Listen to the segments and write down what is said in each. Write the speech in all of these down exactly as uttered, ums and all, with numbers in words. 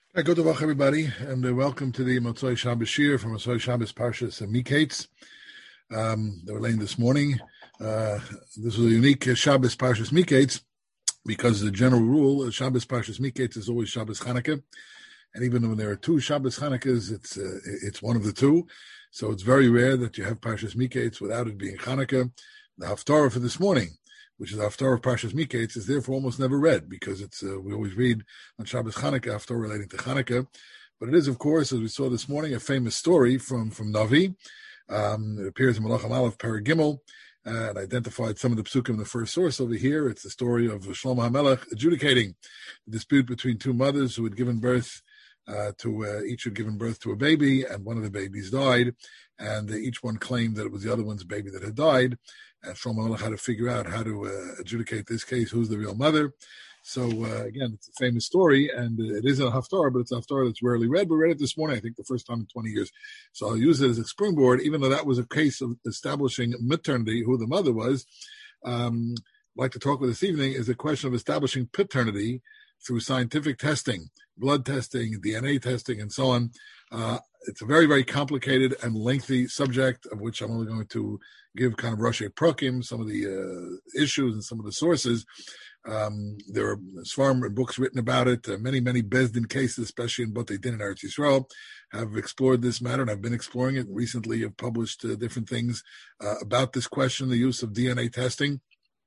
Hi, good Davach, everybody, and uh, welcome to the Motzoi Shabbos Shir from Motzoi Shabbos Parshas Miketz um, that we're laying this morning. Uh, this is a unique uh, Shabbos Parshas Miketz because the general rule of Shabbos Parshas Miketz is always Shabbos Chanukah, and even when there are two Shabbos Chanukas, it's uh, it's one of the two. So it's very rare that you have Parshas Miketz without it being Chanukah. The Haftarah for this morning, which is the Haftarah of Parshas Miketz, is therefore almost never read because it's uh, we always read on Shabbos Chanukah Haftarah relating to Chanukah. But it is, of course, as we saw this morning, a famous story from from Navi. Um, it appears in Malachim Aleph Perek Gimel, uh, and identified some of the psukim in the first source over here. It's the story of Shlomo HaMelech adjudicating the dispute between two mothers who had given birth uh, to uh, each had given birth to a baby, and one of the babies died, and uh, each one claimed that it was the other one's baby that had died. And Shlomo HaMelech had to figure out how to uh, adjudicate this case, who's the real mother. So, uh, again, it's a famous story, and it is a Haftarah, but it's a Haftarah that's rarely read. We read it this morning, I think, the first time in twenty years. So I'll use it as a springboard, even though that was a case of establishing maternity, who the mother was. Um, I'd like to talk with this evening is a question of establishing paternity through scientific testing, blood testing, D N A testing, and so on. Uh, it's a very, very complicated and lengthy subject, of which I'm only going to give kind of Rashi Prokim, some of the uh, issues and some of the sources. Um, there are Svarim books written about it. Uh, many, many Bezdin cases, especially in Botei Din in Eretz Yisrael, have explored this matter, and I've been exploring it. Recently, have published uh, different things uh, about this question, the use of D N A testing.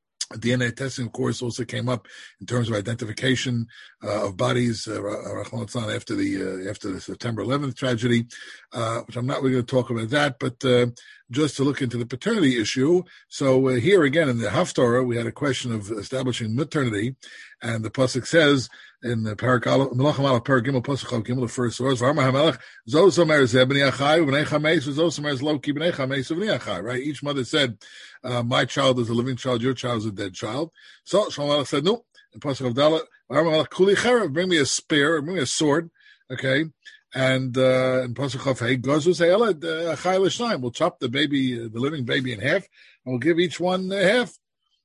D N A testing, of course, also came up in terms of identification uh, of bodies uh, after the uh, after the September eleventh tragedy, uh, which I'm not really going to talk about that, but uh, just to look into the paternity issue. So uh, here again in the Haftarah, we had a question of establishing maternity, and the pasuk says in the Perek Malachim Aleph Perek Gimel pasuk Chav Gimel, the first source, V'amar HaMelech Zos Omer Zeh B'nei Achai U'B'nei Chameis V'Zos Omer Lo Ki B'nei Chameis U'B'nei Achai. Right? Each mother said, uh, "My child is a living child, your child is a dead child." So Shlomo HaMelech said, "No." In pasuk of Dalet, V'amar HaMelech Kuli Cherev, bring me a spear, bring me a sword, okay. And uh, in pasuk of Hey Gozus Eilad Achai L'Shnayim, we'll chop the baby, uh, the living baby, in half, and we'll give each one uh, half.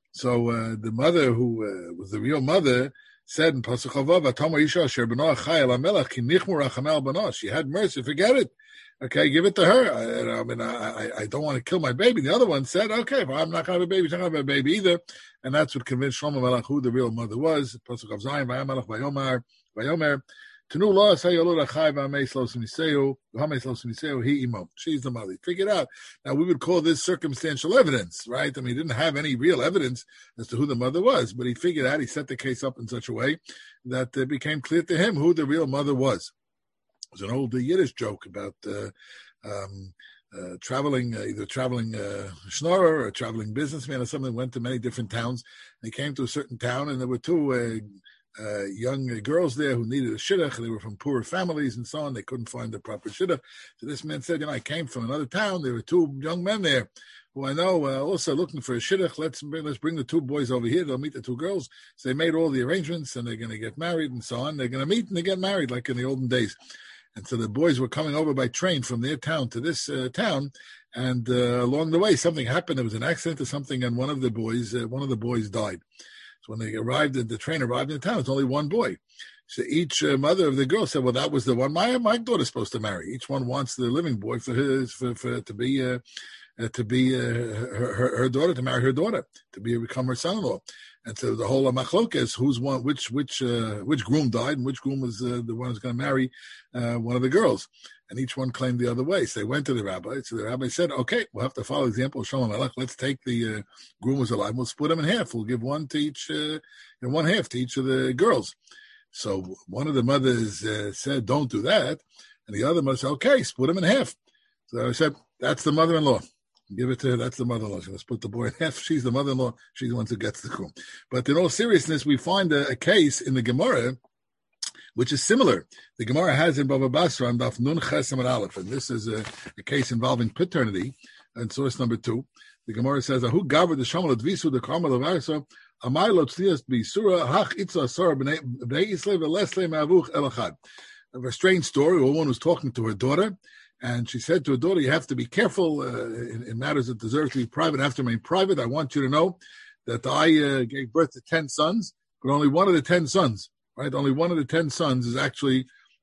So uh, the mother, who uh, was the real mother, said in Pasuk Chavav, "Atama Isha Asher B'no Achai El HaMelech Ki Nichmu Rachamei B'no." She had mercy. Forget it. Okay, give it to her. I, I mean, I, I don't want to kill my baby. The other one said, "Okay, if I'm not going to have a baby, she's not going to have a baby either." And that's what convinced Shlomo HaMelech who the real mother was. Pasuk of Zayin, Vayamelech Vayomar Vayomer. Tanu lo say Yolod Achai V'Hameis Lo Smiseu V'Hameis Lo Smiseu He Imo. She's the mother. Figure it out. Now we would call this circumstantial evidence, right? I mean, he didn't have any real evidence as to who the mother was, but he figured out. He set the case up in such a way that it became clear to him who the real mother was. There's an old uh, Yiddish joke about uh, um, uh, traveling, uh, either traveling uh, schnorrer or traveling businessman or something. Went to many different towns. And he came to a certain town, and there were two. Uh, Uh, young uh, girls there who needed a shidduch. They were from poorer families and so on. They couldn't find the proper shidduch. So this man said, you know, I came from another town. There were two young men there who I know uh, also looking for a shidduch. Let's, let's bring the two boys over here. They'll meet the two girls. So they made all the arrangements, and they're going to get married and so on. They're going to meet and they get married like in the olden days. And so the boys were coming over by train from their town to this uh, town. And uh, along the way, something happened. There was an accident or something, and one of the boys, uh, one of the boys died. When they arrived, the train arrived in town, it's only one boy. So each uh, mother of the girl said, well, that was the one my my daughter's supposed to marry. Each one wants the living boy for his for, for to be uh, uh, to be uh, her, her her daughter, to marry her daughter, to be become her son-in-law. And so the whole machlok is who's one, which which uh, which groom died, and which groom was uh, the one who's going to marry uh, one of the girls. And each one claimed the other way. So they went to the rabbi. So the rabbi said, okay, we'll have to follow the example of Shlomo HaMelech. Let's take the uh, groom who's alive. We'll split them in half. We'll give one to each, uh, and one half to each of the girls. So one of the mothers uh, said, don't do that. And the other mother said, okay, split them in half. So I said, that's the mother-in-law. Give it to her. That's the mother-in-law. She's going to split the boy in half. She's the mother-in-law. She's the one who gets the groom. But in all seriousness, we find a, a case in the Gemara which is similar. The Gemara has in Bava Basra and Daf Nun Ches Amud Aleph, and this is a, a case involving paternity. And source number two, the Gemara says, "Ahu gaver the shamal advisu the karmel of arso amai lo tzlias b'isura hach itza asara b'nei Yisrael v'lesle ma'avuch elachad." A strange story. A woman was talking to her daughter, and she said to her daughter, "You have to be careful uh, in, in matters that deserve to be private. Have to remain private. I want you to know that I uh, gave birth to ten sons, but only one of the ten sons." Right, only one of the ten sons is actually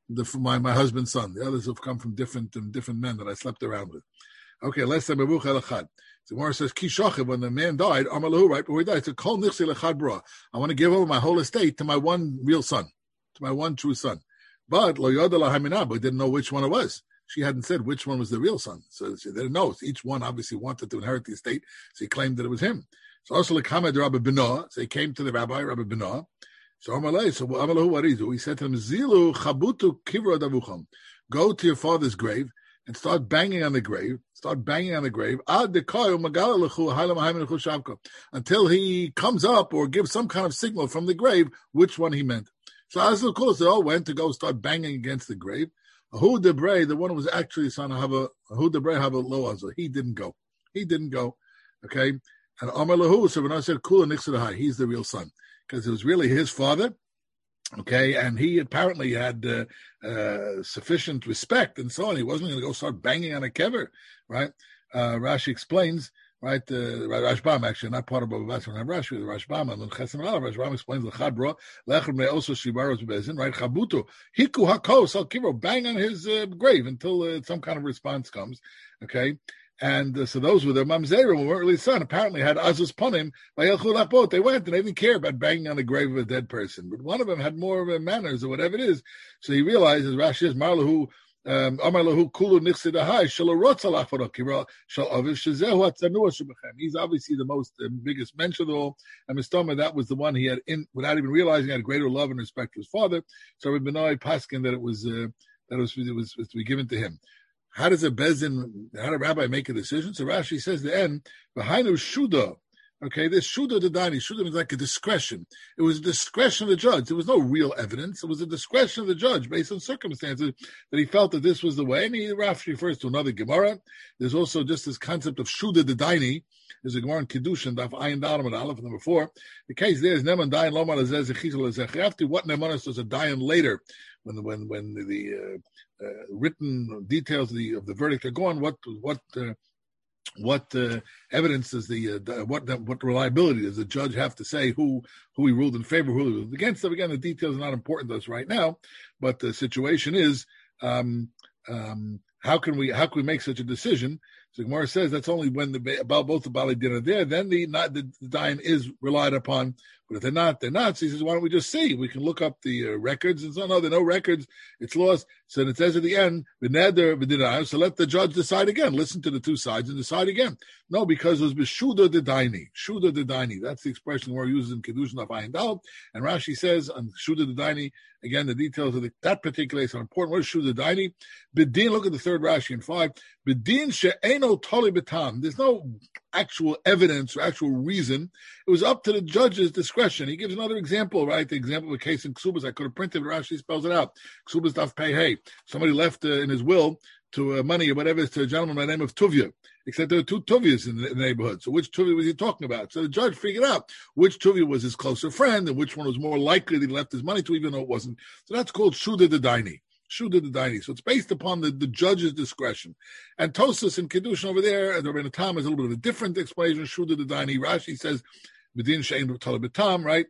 the, my, my husband's son. The others have come from different um, different men that I slept around with. Okay, let's say Mevuch Elachad. So Gemara says, Kishachiv, when the man died, Amar Lahu, right before he died, said, Kol Nichsi Lechad Bra. I want to give over my whole estate to my one real son, to my one true son. But Lo Yoda Lahaminah, but didn't know which one it was. She hadn't said which one was the real son. So she didn't know. So each one obviously wanted to inherit the estate, so he claimed that it was him. So also Lekamed Rabbi Benoah, so he came to the rabbi, Rabbi Benoah. So Amalei, so Amalahu, what did he do? He said to him, Zilu Chabutu Kivra Davucham. Go to your father's grave and start banging on the grave. Start banging on the grave. Until he comes up or gives some kind of signal from the grave, which one he meant. So Azul Kula, they all went to go start banging against the grave. Ahu Debrei, the one who was actually son of Hava, Ahu Debrei Hava Lo Azul. He didn't go. He didn't go. Okay. And Amar Lahu, so when I said Kula Nixadahai, he's the real son. Because it was really his father. Okay, and he apparently had uh, uh, sufficient respect and so on. He wasn't going to go start banging on a kever, right? Uh, Rashi explains, right? Uh, Rashbam, actually, not part of Baba Basra, Rashi, the Rashbam, and Chesem Al, Rashbam explains the Chadra, Lechem Me also Shibaros Bezin, right? Chabuto, Hiku Hakos Al Kivro, bang on his uh, grave until uh, some kind of response comes, okay? And uh, so those were the mamzerim who weren't really son. Apparently had azus ponim by Elchul Lapot. They went and they didn't care about banging on the grave of a dead person. But one of them had more of a manners or whatever it is. So he realized, as Rashi says, Marlahu, Amar Lahu Kulu Nixidahai, Shalorotsalachorokira, Shalavish Shazehu Atsanua Shubachem. He's obviously the most uh, biggest mention of all. And Mistama, that was the one he had, in, without even realizing, had greater love and respect to his father. So Rabbi Benoi Paskin that it was, uh, that it was, it was, was to be given to him. How does a bezin, how does a rabbi make a decision? So Rashi says the end, V'hainu shuda. Okay, this shuda dedani. Shuda means like a discretion. It was a discretion of the judge. There was no real evidence. It was a discretion of the judge based on circumstances that he felt that this was the way. And he, Rashi refers to another Gemara. There's also just this concept of shuda dedani. There's a Gemara in Kiddushin, Daf Ayin Dalam and Aleph number four. The case there is Neman Dayan Lomar Azez Echizal Azech. After what Nemanis was a Dayan later, when when when the uh, uh, written details of the of the verdict are gone, what what uh, what uh, evidence does the uh, what what reliability does the judge have to say who who he ruled in favor, who he ruled against? So again, the details are not important to us right now, but the situation is um, um, how can we how can we make such a decision? So Gemara says that's only when the about both the Bali Din are there, then the not the, the Dayan is relied upon. But if they're not, they're not. So he says, why don't we just see? We can look up the uh, records and so. No, there are no records. It's lost. So it says at the end, v'neder v'dinayim. So let the judge decide again. Listen to the two sides and decide again. No, because it was b'shuda dedaini. Shuda dedaini. That's the expression we're using in Kiddushin of Ayin Dal. And Rashi says on shuda dedaini, again, the details of the, that particular case are important. What is shuda dedaini? B'din, look at the third Rashi in five. B'din she'eno toli b'tam. There's no actual evidence or actual reason. It was up to the judge's discretion. He gives another example, right? The example of a case in Ksubas. I could have printed, but Rashi spells it out. Ksubas daf pei hey. Somebody left uh, in his will to uh, money or whatever to a gentleman by the name of Tuvia. Except there were two Tuvias in the, in the neighborhood. So which Tuvia was he talking about? So the judge figured out which Tuvia was his closer friend and which one was more likely that he left his money to, even though it wasn't. So that's called Shuda Dedaini. Shuda Dedaini. So it's based upon the, the judge's discretion. And Tosas and Kiddushin over there, the Rebbeinu Tam is a little bit of a different explanation. Shuda Dedaini. Rashi says, B'din she'en b'tam, right?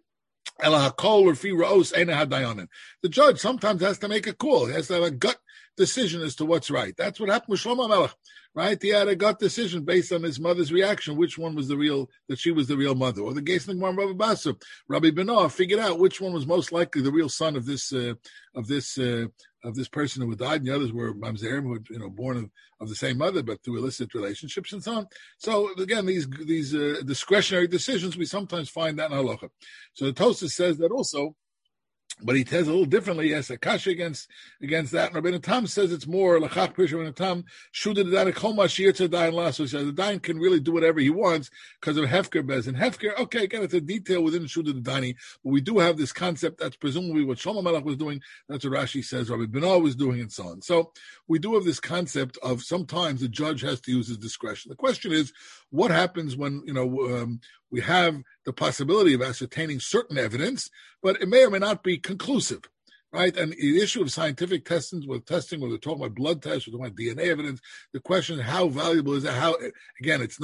The judge sometimes has to make a call. He has to have a gut decision as to what's right. That's what happened with Shlomo Melech, right? He had a gut decision based on his mother's reaction, which one was the real, that she was the real mother. Or the Geis Nigmar Rabbi Basra, Rabbi Benoah figured out which one was most likely the real son of this, uh, of this, uh, of this person who had died, and the others were mamzerim, who were, you know, born of, of the same mother, but through illicit relationships and so on. So again, these these uh, discretionary decisions, we sometimes find that in halacha. So the Tosafos says that also, but he says a little differently. Yes, a kasha against against that. And Rabbeinu Tam says it's more lachach pish Rabbeinu Tam shuda dedayin kol mashir to dayan lasso. So the dayan can really do whatever he wants because of hefker bez and hefker. Okay, again, it's a detail within shuda dedani, but we do have this concept that's presumably what Shlomo Melech was doing. That's what Rashi says Rabbi Benoah was doing, and so on. So we do have this concept of sometimes the judge has to use his discretion. The question is, what happens when you know um, we have the possibility of ascertaining certain evidence, but it may or may not be conclusive, right? And the issue of scientific testing, with testing, whether we're talking about blood tests, we're talking about D N A evidence, the question is how valuable is it? How, again, it's not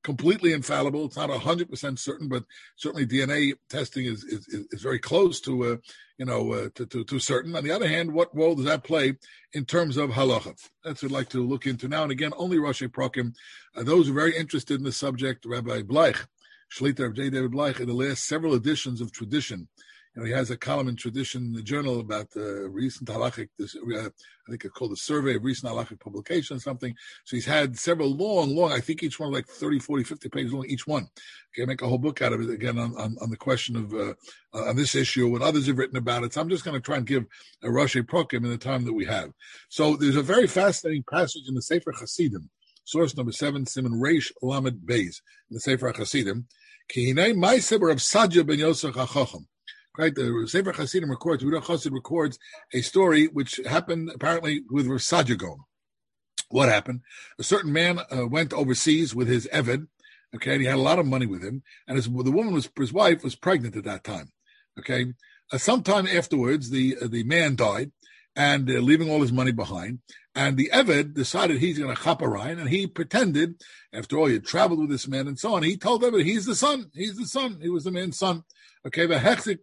completely infallible. It's not one hundred percent certain, but certainly D N A testing is is, is very close to, uh, you know, uh, to, to, to certain. On the other hand, what role does that play in terms of halacha? That's what I'd like to look into now. And again, only Rashi Prakim. Uh, those who are very interested in the subject, Rabbi Bleich, Shlita of J. David Bleich, in the last several editions of Tradition. You know, he has a column in Tradition in the journal about uh, recent halachic, this, uh, I think it's called the Survey of Recent Halachic Publications, something. So he's had several long, long, I think each one like thirty, forty, fifty pages long, each one. Okay, make a whole book out of it, again, on, on, on the question of, uh, uh, on this issue, and others have written about it. So I'm just going to try and give a Rashi Prakim in the time that we have. So there's a very fascinating passage in the Sefer Hasidim, source number seven, Siman Reish Lamed Beis, in the Sefer Hasidim. Ki hinei ma'aseh Rav Sadia ben Yosef HaChacham. Right, the Sefer Hasidim records, Yehuda Chassid records a story which happened apparently with Rav Sadia Gaon. What happened? A certain man uh, went overseas with his Eved, okay, and he had a lot of money with him, and his, the woman was, his wife was pregnant at that time, okay. Uh, sometime afterwards, the uh, the man died, and uh, leaving all his money behind, and the Eved decided he's going to chaperine, and he pretended, after all, he had traveled with this man and so on, he told Eved, he's the son, he's the son, he was the man's son. Okay, okay,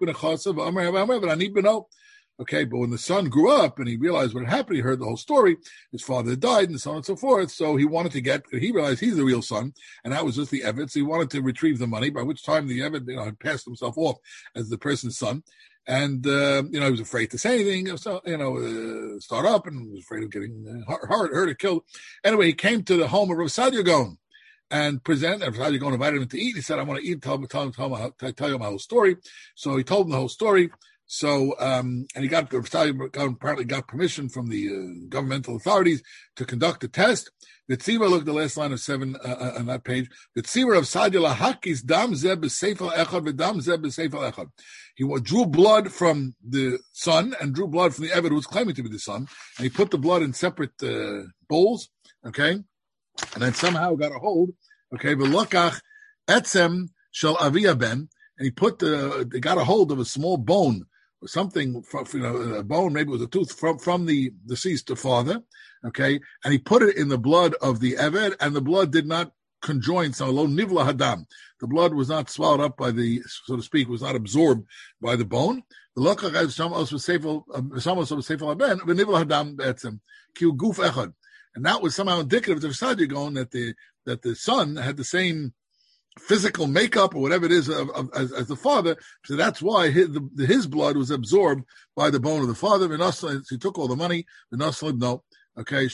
but when the son grew up and he realized what had happened, he heard the whole story, his father died and so on and so forth, so he wanted to get, he realized he's the real son, and that was just the Eved, so he wanted to retrieve the money, by which time the Eved, you know, had passed himself off as the person's son, and, uh, you know, he was afraid to say anything, so, you know, uh, start up, and was afraid of getting uh, hurt, hurt or killed. Anyway, he came to the home of Rav Sadia Gaon, and present, and Rav Sadia Gaon invited him to eat. He said, I want to eat, tell, tell, tell, tell, tell you my whole story. So he told him the whole story. So, um, and he got, Rav Sadia Gaon apparently got permission from the uh, governmental authorities to conduct a test. The Tzivah, look at the last line of seven uh, on that page. The Tzivah of Sadia lahakis dam zeb b'seifel echad v'dam zeb b'seifel echad. He drew blood from the son and drew blood from the Eved who was claiming to be the son, and he put the blood in separate uh, bowls, okay? And then somehow got a hold, okay, v'lokach etzem shel avia ben, and he put the, they got a hold of a small bone, or something, from, you know, a bone, maybe it was a tooth, from, from the deceased father, okay, and he put it in the blood of the Eved, and the blood did not conjoin, so lo nivla hadam, the blood was not swallowed up by the, so to speak, was not absorbed by the bone. V'lokach etzem also seifel, some also seifel ben, v'nivla hadam etzem, ki guf echad. And that was somehow indicative to Sadia Gaon that the that the son had the same physical makeup or whatever it is of, of, as, as the father. So that's why his, the, his blood was absorbed by the bone of the father. He took all the money. No, okay.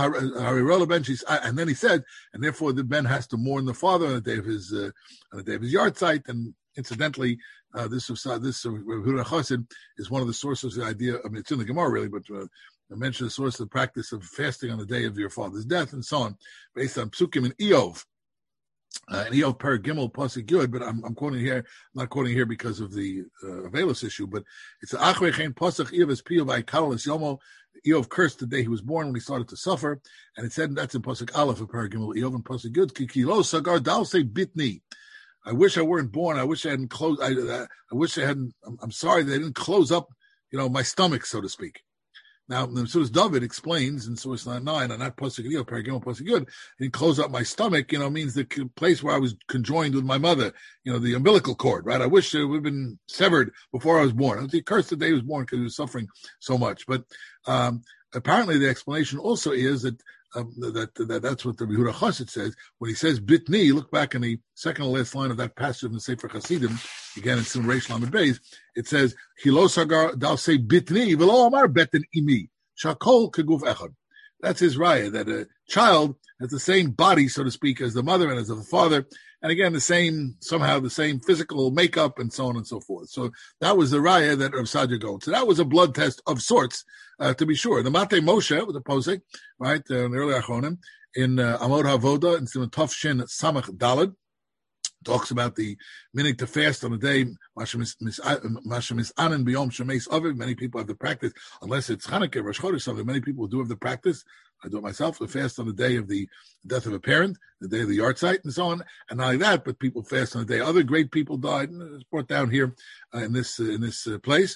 And then he said, and therefore the Ben has to mourn the father on the day of his uh, on the day of his yard site. And incidentally, uh, this this uh, Yehuda Chassid is one of the sources of the idea. I mean, it's in the Gemara really, but. Uh, I mentioned the source of the practice of fasting on the day of your father's death and so on, based on Psukim and Eov. Uh, and Eov per Gimel Pasuk Yud, but I'm, I'm quoting here, I'm not quoting here because of the uh, Avelis issue, but it's Achrei Chen Pasuk Eov es Piyov Vayikalos Yomo. Eov cursed the day he was born when he started to suffer, and it said that's in Pasuk Aleph of per Gimel Eov and Pasuk Yud. Ki lo sagar dal say bitni. I wish I weren't born. I wish I hadn't closed. I, I, I wish I hadn't. I'm, I'm sorry they didn't close up, you know, my stomach, so to speak. Now, the source David explains in source nine, and that pasuk Yud, Paragimel pasuk Yud, he close up my stomach, you know, means the place where I was conjoined with my mother, you know, the umbilical cord, right? I wish it would have been severed before I was born. I was cursed the day he was born because he was suffering so much. But um, apparently the explanation also is that um, that, that that's what the Yehuda Chassid says. When he says bitni, look back in the second to last line of that passage in the Sefer Hasidim, again in Sim Reish Lamed Beis, it says, Hilo sagar dal say bitni, v'lo amar beten imi, shakol keguf echad. That's his raya, that a child has the same body, so to speak, as the mother and as the father, and again, the same, somehow the same physical makeup and so on and so forth. So that was the raya that Rav Sadia Gaon. So that was a blood test of sorts, uh, to be sure. The Matei Moshe, with the posek, right, uh, in the early Achronim, in uh, Amod Havoda, in Simon Tov Shin Samach Daled, talks about the minute to fast on the day, Masha Misanan Biyom Shemeis Aviv. Many people have the practice, unless it's Chanukah, Rosh Chodesh, something. Many people do have the practice. I do it myself, to fast on the day of the death of a parent, the day of the yard site, and so on. And not only that, but people fast on the day other great people died. And it's brought down here uh, in this uh, in this uh, place.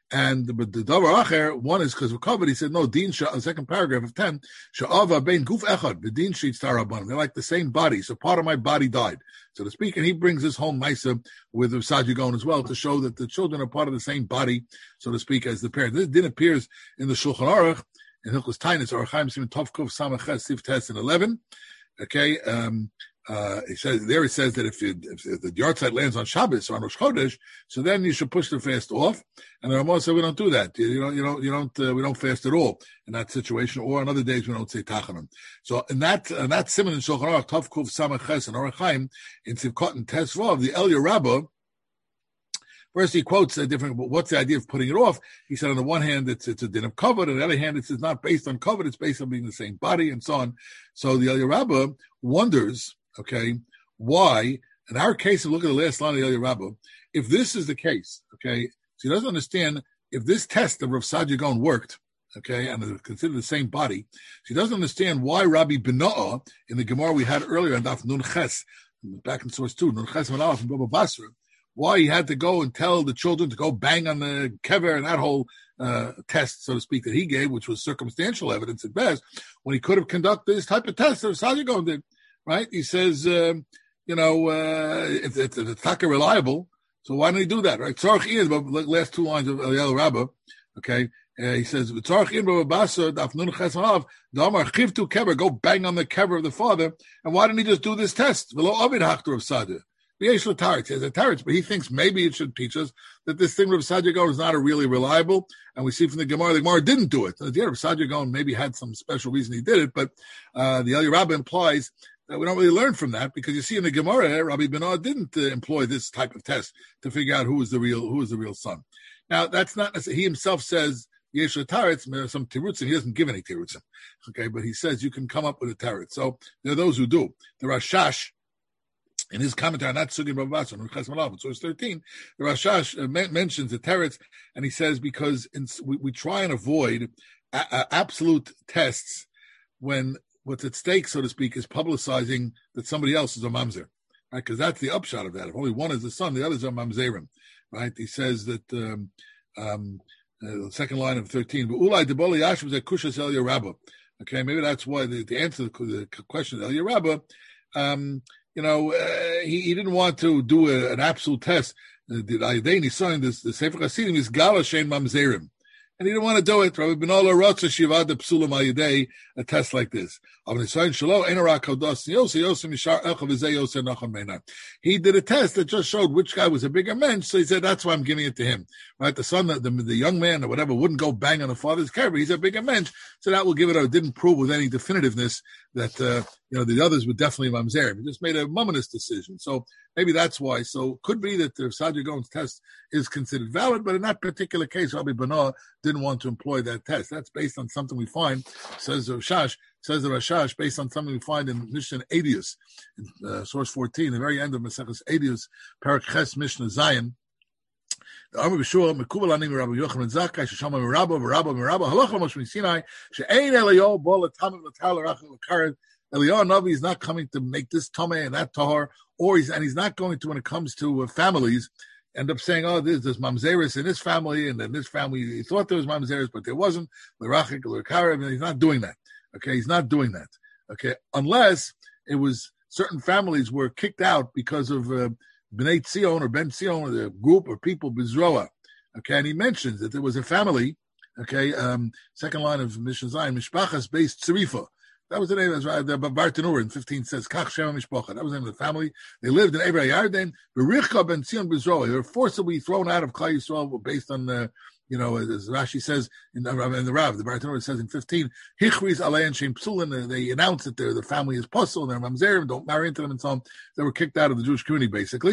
And but the davar acher, one is because of covered. He said no. Din sha, second paragraph of ten. Sha'ava bein guf echad b'din sheets taraban. They're like the same body. So part of my body died, so to speak. And he brings this home nicer with Rav Saadia Gaon as well to show that the children are part of the same body, so to speak, as the parents. This din appears in the Shulchan Aruch in Hilchos Tainis or Chaim Simon Tov Kuf Samachet Sif Tes and eleven. Okay. Um, Uh, he says there. He says that if, you, if, if the yahrzeit lands on Shabbos or on Rosh Chodesh, so then you should push the fast off. And the Ramah said we don't do that. You, you don't. You don't. You don't. Uh, we don't fast at all in that situation. Or on other days we don't say Tachanim. So in that in that simon in Shulchan Aruch Tav Kuf Samach Ches and Orach Chaim in Sivkot and Tesvav, the Elia Rabbah. First, he quotes a different. What's the idea of putting it off? He said, on the one hand, it's it's a din of covet. On the other hand, it's not based on covet. It's based on being the same body and so on. So the Elia Rabbah wonders. Okay, why? In our case, look at the last line of the Elia Rabbah. If this is the case, okay, so he doesn't understand if this test of Rav Saadia Gaon worked, okay, and is considered the same body. So he doesn't understand why Rabbi Bena'ah in the Gemara we had earlier in Daf Nun Ches, back in source two, Nun Ches Manalaf from Baba Basra, why he had to go and tell the children to go bang on the kever and that whole uh, test, so to speak, that he gave, which was circumstantial evidence at best, when he could have conducted this type of test that Rav Saadia Gaon did. Right? He says, uh, you know, uh, if, if, if it's taka reliable, so why don't he do that? Right? Tzarech in, the last two lines of Eliyahu Rabbah, okay? Uh, he says, Tzarech in, Babasa, Daf Nun Ches Manav, Damar Chivtu Kever, go bang on the kever of the father. And why didn't he just do this test? V'lo Ovid Hachtor of Saadia. V'yesh l'taretz, he has a taretz, but he thinks maybe it should teach us that this thing Rav Saadia Gaon is not a really reliable. And we see from the Gemara, the Gemara didn't do it. The Rav Saadia Gaon maybe had some special reason he did it, but uh, the Eliyahu Rabbah implies we don't really learn from that because you see in the Gemara, Rabbi Benah didn't uh, employ this type of test to figure out who was the real who was the real son. Now that's not he himself says yesh taretz some tirutzim. He doesn't give any tirutzim, okay, but he says you can come up with a taretz. So there are those who do. The Rashash in his commentary on that sugin Babas on Ches Malav, source thirteen, the Rashash uh, men- mentions the teretz, and he says because in, we, we try and avoid a- a absolute tests when what's at stake, so to speak, is publicizing that somebody else is a mamzer, right? Because that's the upshot of that. If only one is the son, the others are mamzerim, right? He says that um, um, uh, the second line of thirteen, but ulai deboli yash was a kushas Elia Rabbah. Okay, maybe that's why the, the answer to the question of Elia Rabbah, um, you know, uh, he, he didn't want to do a, an absolute test. The Ayadeni signed this, the Sefer Hasidim is Gala Shein Mamzerim. And he didn't want to do it. Rabbi Benala Rotza Shivad the Psulam Ayadei, a test like this. He did a test that just showed which guy was a bigger mensch, so he said, that's why I'm giving it to him. Right? The son, the, the young man or whatever wouldn't go bang on the father's carry. He's a bigger mensch, so that will give it a, didn't prove with any definitiveness that, uh, you know, the others were definitely mamzerim. He just made a momentous decision. So maybe that's why. So could be that the Saadia Gaon's test is considered valid, but in that particular case, Rabbi Benah didn't want to employ that test. That's based on something we find, says the Rashash, says the Rashash, based on something we find in Mishnah Edius, in uh, source fourteen, the very end of Maseches Edius, Parak Ches Mishnah Zion. The Amar B'Shua, Mekubal Ani Rabbi Yochanan Zakkai, Sheshama Merabba, Merabba, Merabba, Halacha Moshe Sinai, She'ein Eliyahu Bo L'Tamim L'Tal L'Rachel L'Kared. Eliyahu Navi is not coming to make this Tomei and that Tahar, or he's, and he's not going to, when it comes to uh, families, end up saying, oh, there's, there's Mamzeris in this family, and then this family, he thought there was Mamzeris, but there wasn't, L'Rachel L'Kared, and he's not doing that. Okay, he's not doing that. Okay, unless it was certain families were kicked out because of uh, Bnei Tzion or Ben Tzion or the group of people, Bizroa. Okay, and he mentions that there was a family, okay, um, second line of Mishnah Zion, Mishpachas based Tzarifa. That was the name, that's right, the Bartanur in fifteen says, Kach Shema Mishpacha. That was the name of the family. They lived in Evrei Yarden. Berichka Ben Tzion Bizroa. They were forcibly thrown out of Klal Yisrael based on the, you know, as Rashi says in the, in the Rav, the Bartanur says in fifteen, Hichriz Alein Shem Psulin. They announced that the family is puzzle, they're mamzerim, don't marry into them, and so on. They were kicked out of the Jewish community, basically.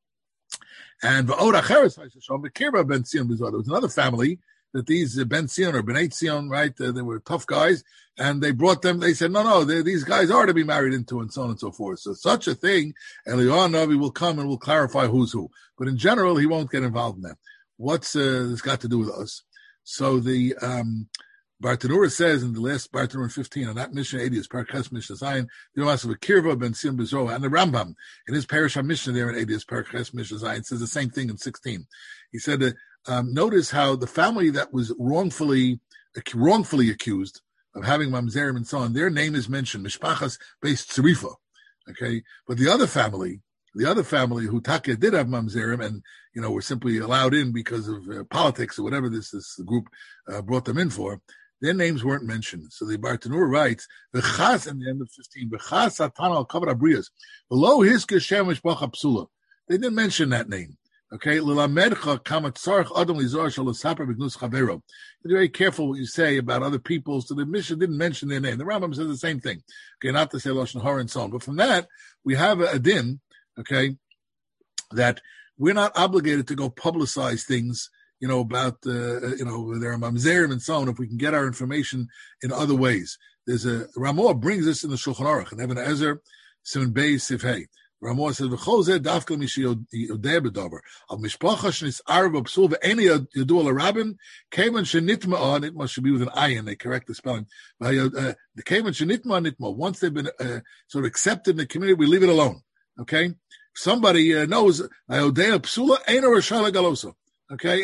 And Va'od Acheres Ha'ishashom V'kirba Ben Tzion Bizroa. There was another family that these Ben Tzion or Bnei Tzion, right, uh, they were tough guys, and they brought them, they said, no, no, these guys are to be married into, and so on and so forth. So such a thing, Eliyahu Navi will come and will clarify who's who. But in general, he won't get involved in that. What's uh, this got to do with us? So the um, Bartanura says in the last Bartanura fifteen, on that Mishnah Edius, Parakas Mishnah Zion, the Omas of Kirva Ben Tzion Bizroa, and the Rambam, in his Parish Mishnah there in Edius, Parakas Mishnah Zion, says the same thing in sixteen. He said that um, notice how the family that was wrongfully wrongfully accused of having mamzerim and so on, their name is mentioned, Mishpachas Beis Tzrifa. Okay, but the other family, the other family who Taka did have mamzerim and, you know, were simply allowed in because of uh, politics or whatever this, this group uh, brought them in for, their names weren't mentioned. So the Bartanur writes, "V'chas," in the end of fifteen, "V'chas atan al kavod abrias, below his keshem mishpacha psula." They didn't mention that name. Okay, "L'lamedcha kama tzarich adam lizor shel l'saper b'gnus chavero." Be very careful what you say about other people. So the Mishnah didn't mention their name. The Rambam says the same thing. Okay, not to say lashon hara and so on. But from that, we have a, a din. Okay, that we're not obligated to go publicize things, you know, about, uh, you know, there are mamzerim and so on, if we can get our information in other ways. There's a, Ramah brings this in the Shulchan Aruch, and Eben Ezer, Simon Beis, Sif Hey. Ramah says, "V'chol dafka mishi yodeh b'davar al mishpacha shnis arv b'psul ve'eni yadu al rabim kevan shenitma nitma should be with an ayin. They correct the spelling. The kevan shenitma nitma. Once they've been uh, sort of accepted in the community, we leave it alone. Okay, somebody uh, knows yodeh psula ain't a rashala galosa. Okay,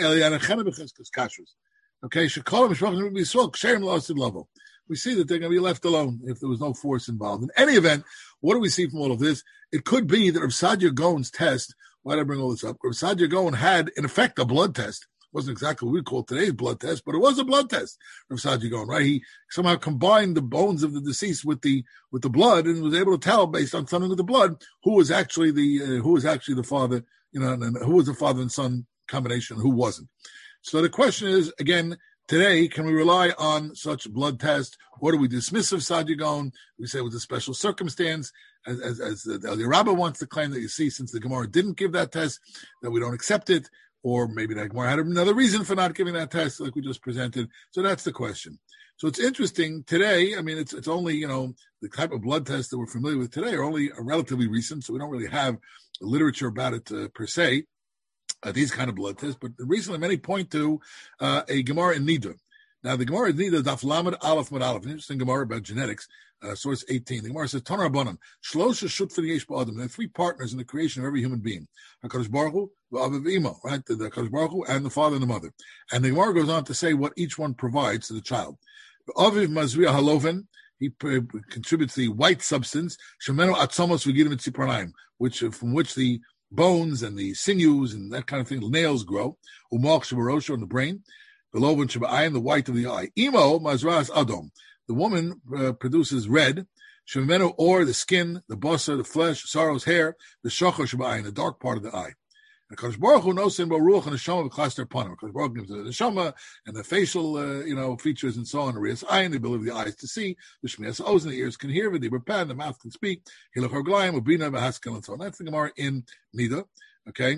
okay, shekol mishpachas b'yisrael ksherim la'asid lavo. We see that they're going to be left alone if there was no force involved. In any event, what do we see from all of this? It could be that Rav Sadia Gaon's test, why did I bring all this up? Rav Sadia Gaon had, in effect, a blood test. It wasn't exactly what we call today's blood test, but it was a blood test, Rav Sadia Gaon, right? He somehow combined the bones of the deceased with the with the blood and was able to tell, based on something with the blood, who was actually the uh, who was actually the father, you know, and, and who was the father and son combination, who wasn't. So the question is, again, today, can we rely on such blood tests, or do we dismiss of Sadia Gaon? We say it was a special circumstance, as as, as the, the Rabbah wants to claim that, you see, since the Gemara didn't give that test, that we don't accept it, or maybe the Gemara had another reason for not giving that test, like we just presented. So that's the question. So it's interesting today. I mean, it's it's only, you know, the type of blood tests that we're familiar with today are only relatively recent, so we don't really have literature about it uh, per se. Uh, these kind of blood tests, but recently many point to uh, a Gemara in Nida. Now, the Gemara in Nida, Daf Lamed Aleph Mad Aleph, an interesting Gemara about genetics, uh, source eighteen. The Gemara says, Tanar Rabbanan, Shlosha Shutfin Yesh Ba'adam. There are three partners in the creation of every human being. HaKadosh Baruch Hu, V'Aviv Imo, right? The, the HaKadosh Baruch Hu and the father and the mother. And the Gemara goes on to say what each one provides to the child. V'Aviv Mazriya Haloven, he uh, contributes the white substance, Shemeno Atzomos V'Gidim Tzipranayim, which, uh, from which the bones and the sinews and that kind of thing, the nails grow. Umach shabarosha in the brain. Below shabayin, the white of the eye. Imo mazras adom. The woman uh, produces red. Shemenu or the skin, the bosa, the flesh, sorrow's hair, the shachar shabayin, the dark part of the eye. And Kadosh Baruch Hu knows in Baruch and Neshama v'klaster panim. Kadosh Baruch Hu gives the Neshama and the facial, uh, you know, features and so on. The Riyas ayin, the ability of the eyes to see. The Shmias Oz, the ears can hear. The Repan, the mouth can speak. Hilach Harglayim, Ubina, V'Haskel, and so on. That's the Gemara in Nida. Okay.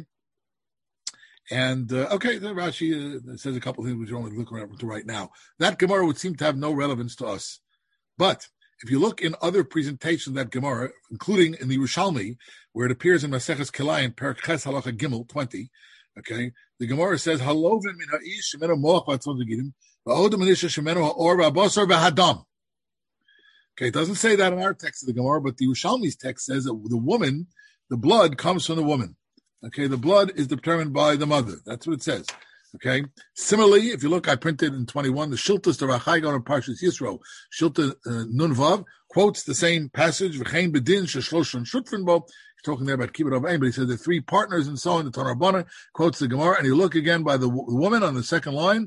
And, uh, okay, then Rashi uh, says a couple of things which you're only looking at to right now. That Gemara would seem to have no relevance to us. But if you look in other presentations of that Gemara, including in the Yerushalmi, where it appears in Maseches Kilayim, Perek Ches Halacha Gimel twenty, okay, the Gemara says, "Halovin min ha'ish shemenu moach v'atzon v'gidim, v'odem anisha shemenu ha'or v'abosar v'hadam." Okay, it doesn't say that in our text of the Gemara, but the Yerushalmi's text says that the woman, the blood comes from the woman. Okay, the blood is determined by the mother. That's what it says. Okay. Similarly, if you look, I printed in twenty-one, the Shiltas to Rachaigon and Parshas Yisro, Shilta uh, Nun Vav, quotes the same passage, V'chein bedin sheshloshon shutfin bo. He's talking there about kibbut of aim, but he says the three partners and so on. The Tanur Rabbanan quotes the Gemara, and you look again by the, w- the woman on the second line.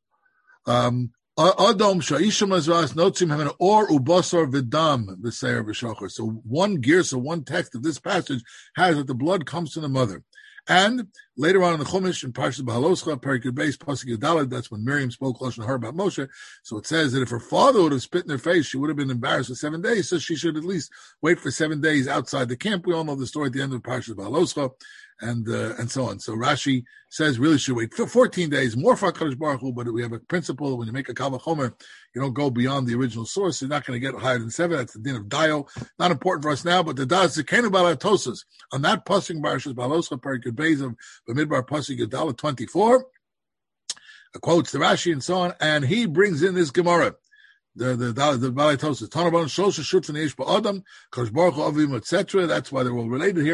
Um, Adom sha'isha mazras notzim haven or ubasar v'dam v'seir v'shachar. So one gear, so one text of this passage has that the blood comes from the mother. And later on in the Chumash, in Parshas Bahaloscha, Perikut Beis, Pasuk Yudalad, that's when Miriam spoke lashon hara about Moshe. So it says that if her father would have spit in her face, she would have been embarrassed for seven days. So she should at least wait for seven days outside the camp. We all know the story at the end of Parshas Bahaloscha, and uh, and so on. So Rashi says really should wait for fourteen days more for HaKadosh Baruch Hu. But we have a principle: when you make a Kal Vachomer, you don't go beyond the original source. You're not going to get higher than seven. That's the din of Dio. Not important for us now, but the Das Zekenu Balatosas on that pasuk Parshas Bahaloscha, Perikut Beis of Bamidbar pasuk Yudalad twenty-four, quotes the Rashi and so on, and he brings in this Gemara. The the the Balatosis Tanur Rabbanan Shosha Shutfin Yesh Ba'adam Kadosh Baruch Hu Avim et cetera. That's why they're all related here.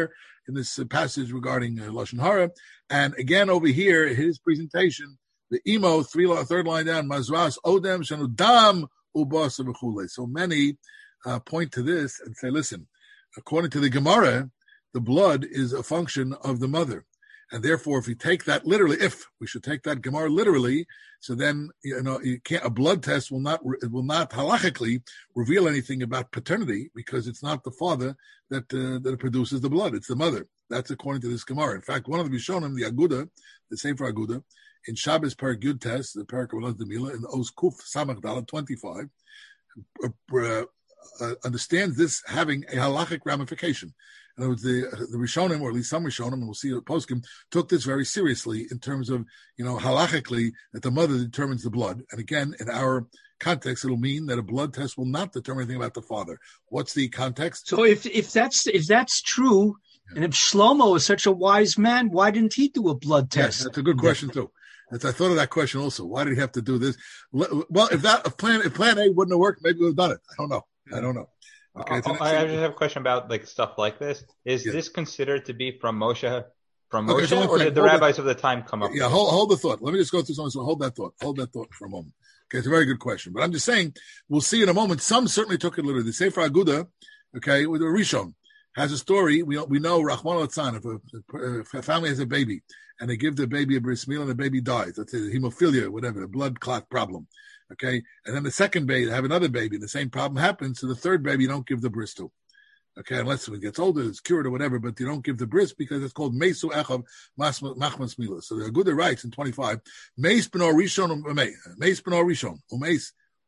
in this uh, passage regarding uh, Lashon Hara. And again, over here, his presentation, the emo, three, third line down, Mazras, Odem, Shanudam, Ubasa, Bechule. So many uh, point to this and say, listen, according to the Gemara, the blood is a function of the mother. And therefore, if we take that literally, if we should take that Gemara literally, so then, you know, you can't, a blood test will not, it will not halachically reveal anything about paternity because it's not the father that, uh, that produces the blood. It's the mother. That's according to this Gemara. In fact, one of the Rishonim, the Aguda, the Sefer Aguda, in Shabbos Perek Yud Test, the Perek of Demila, in the Oz Kuf Samach Dalet twenty-five, uh, uh, uh, understands this having a halachic ramification. In other words, the, the Rishonim, or at least some Rishonim, and we'll see it poskim, took this very seriously in terms of, you know, halachically, that the mother determines the blood. And again, in our context, it'll mean that a blood test will not determine anything about the father. What's the context? So if if that's if that's true, yeah. And if Shlomo is such a wise man, why didn't he do a blood test? Yes, that's a good question too. As I thought of that question also. Why did he have to do this? Well, if that if plan if plan A wouldn't have worked, maybe we would have done it. I don't know. I don't know. Okay, oh, I just have a question about like stuff like this. Is yeah. this considered to be from Moshe, from Moshe, okay, so or did the hold rabbis that, of the time come up? Yeah, with hold, hold the thought. Let me just go through something. So hold that thought. Hold that thought for a moment. Okay, it's a very good question. But I'm just saying, we'll see in a moment. Some certainly took it literally. The Sefer Aguda, okay, with a Rishon, has a story. We we know Rahman al-Tzan, if a, if a family has a baby and they give the baby a bris milah and the baby dies, that's a hemophilia, whatever, a blood clot problem. Okay, and then the second baby, they have another baby, and the same problem happens. So the third baby, you don't give the bris to. Okay, unless it gets older, it's cured or whatever, but you don't give the bris because it's called Mesu Echav Machmas Milah. So the Aguda writes in twenty-five, Meis B'nor Rishon, Meis B'nor Rishon, Umeis,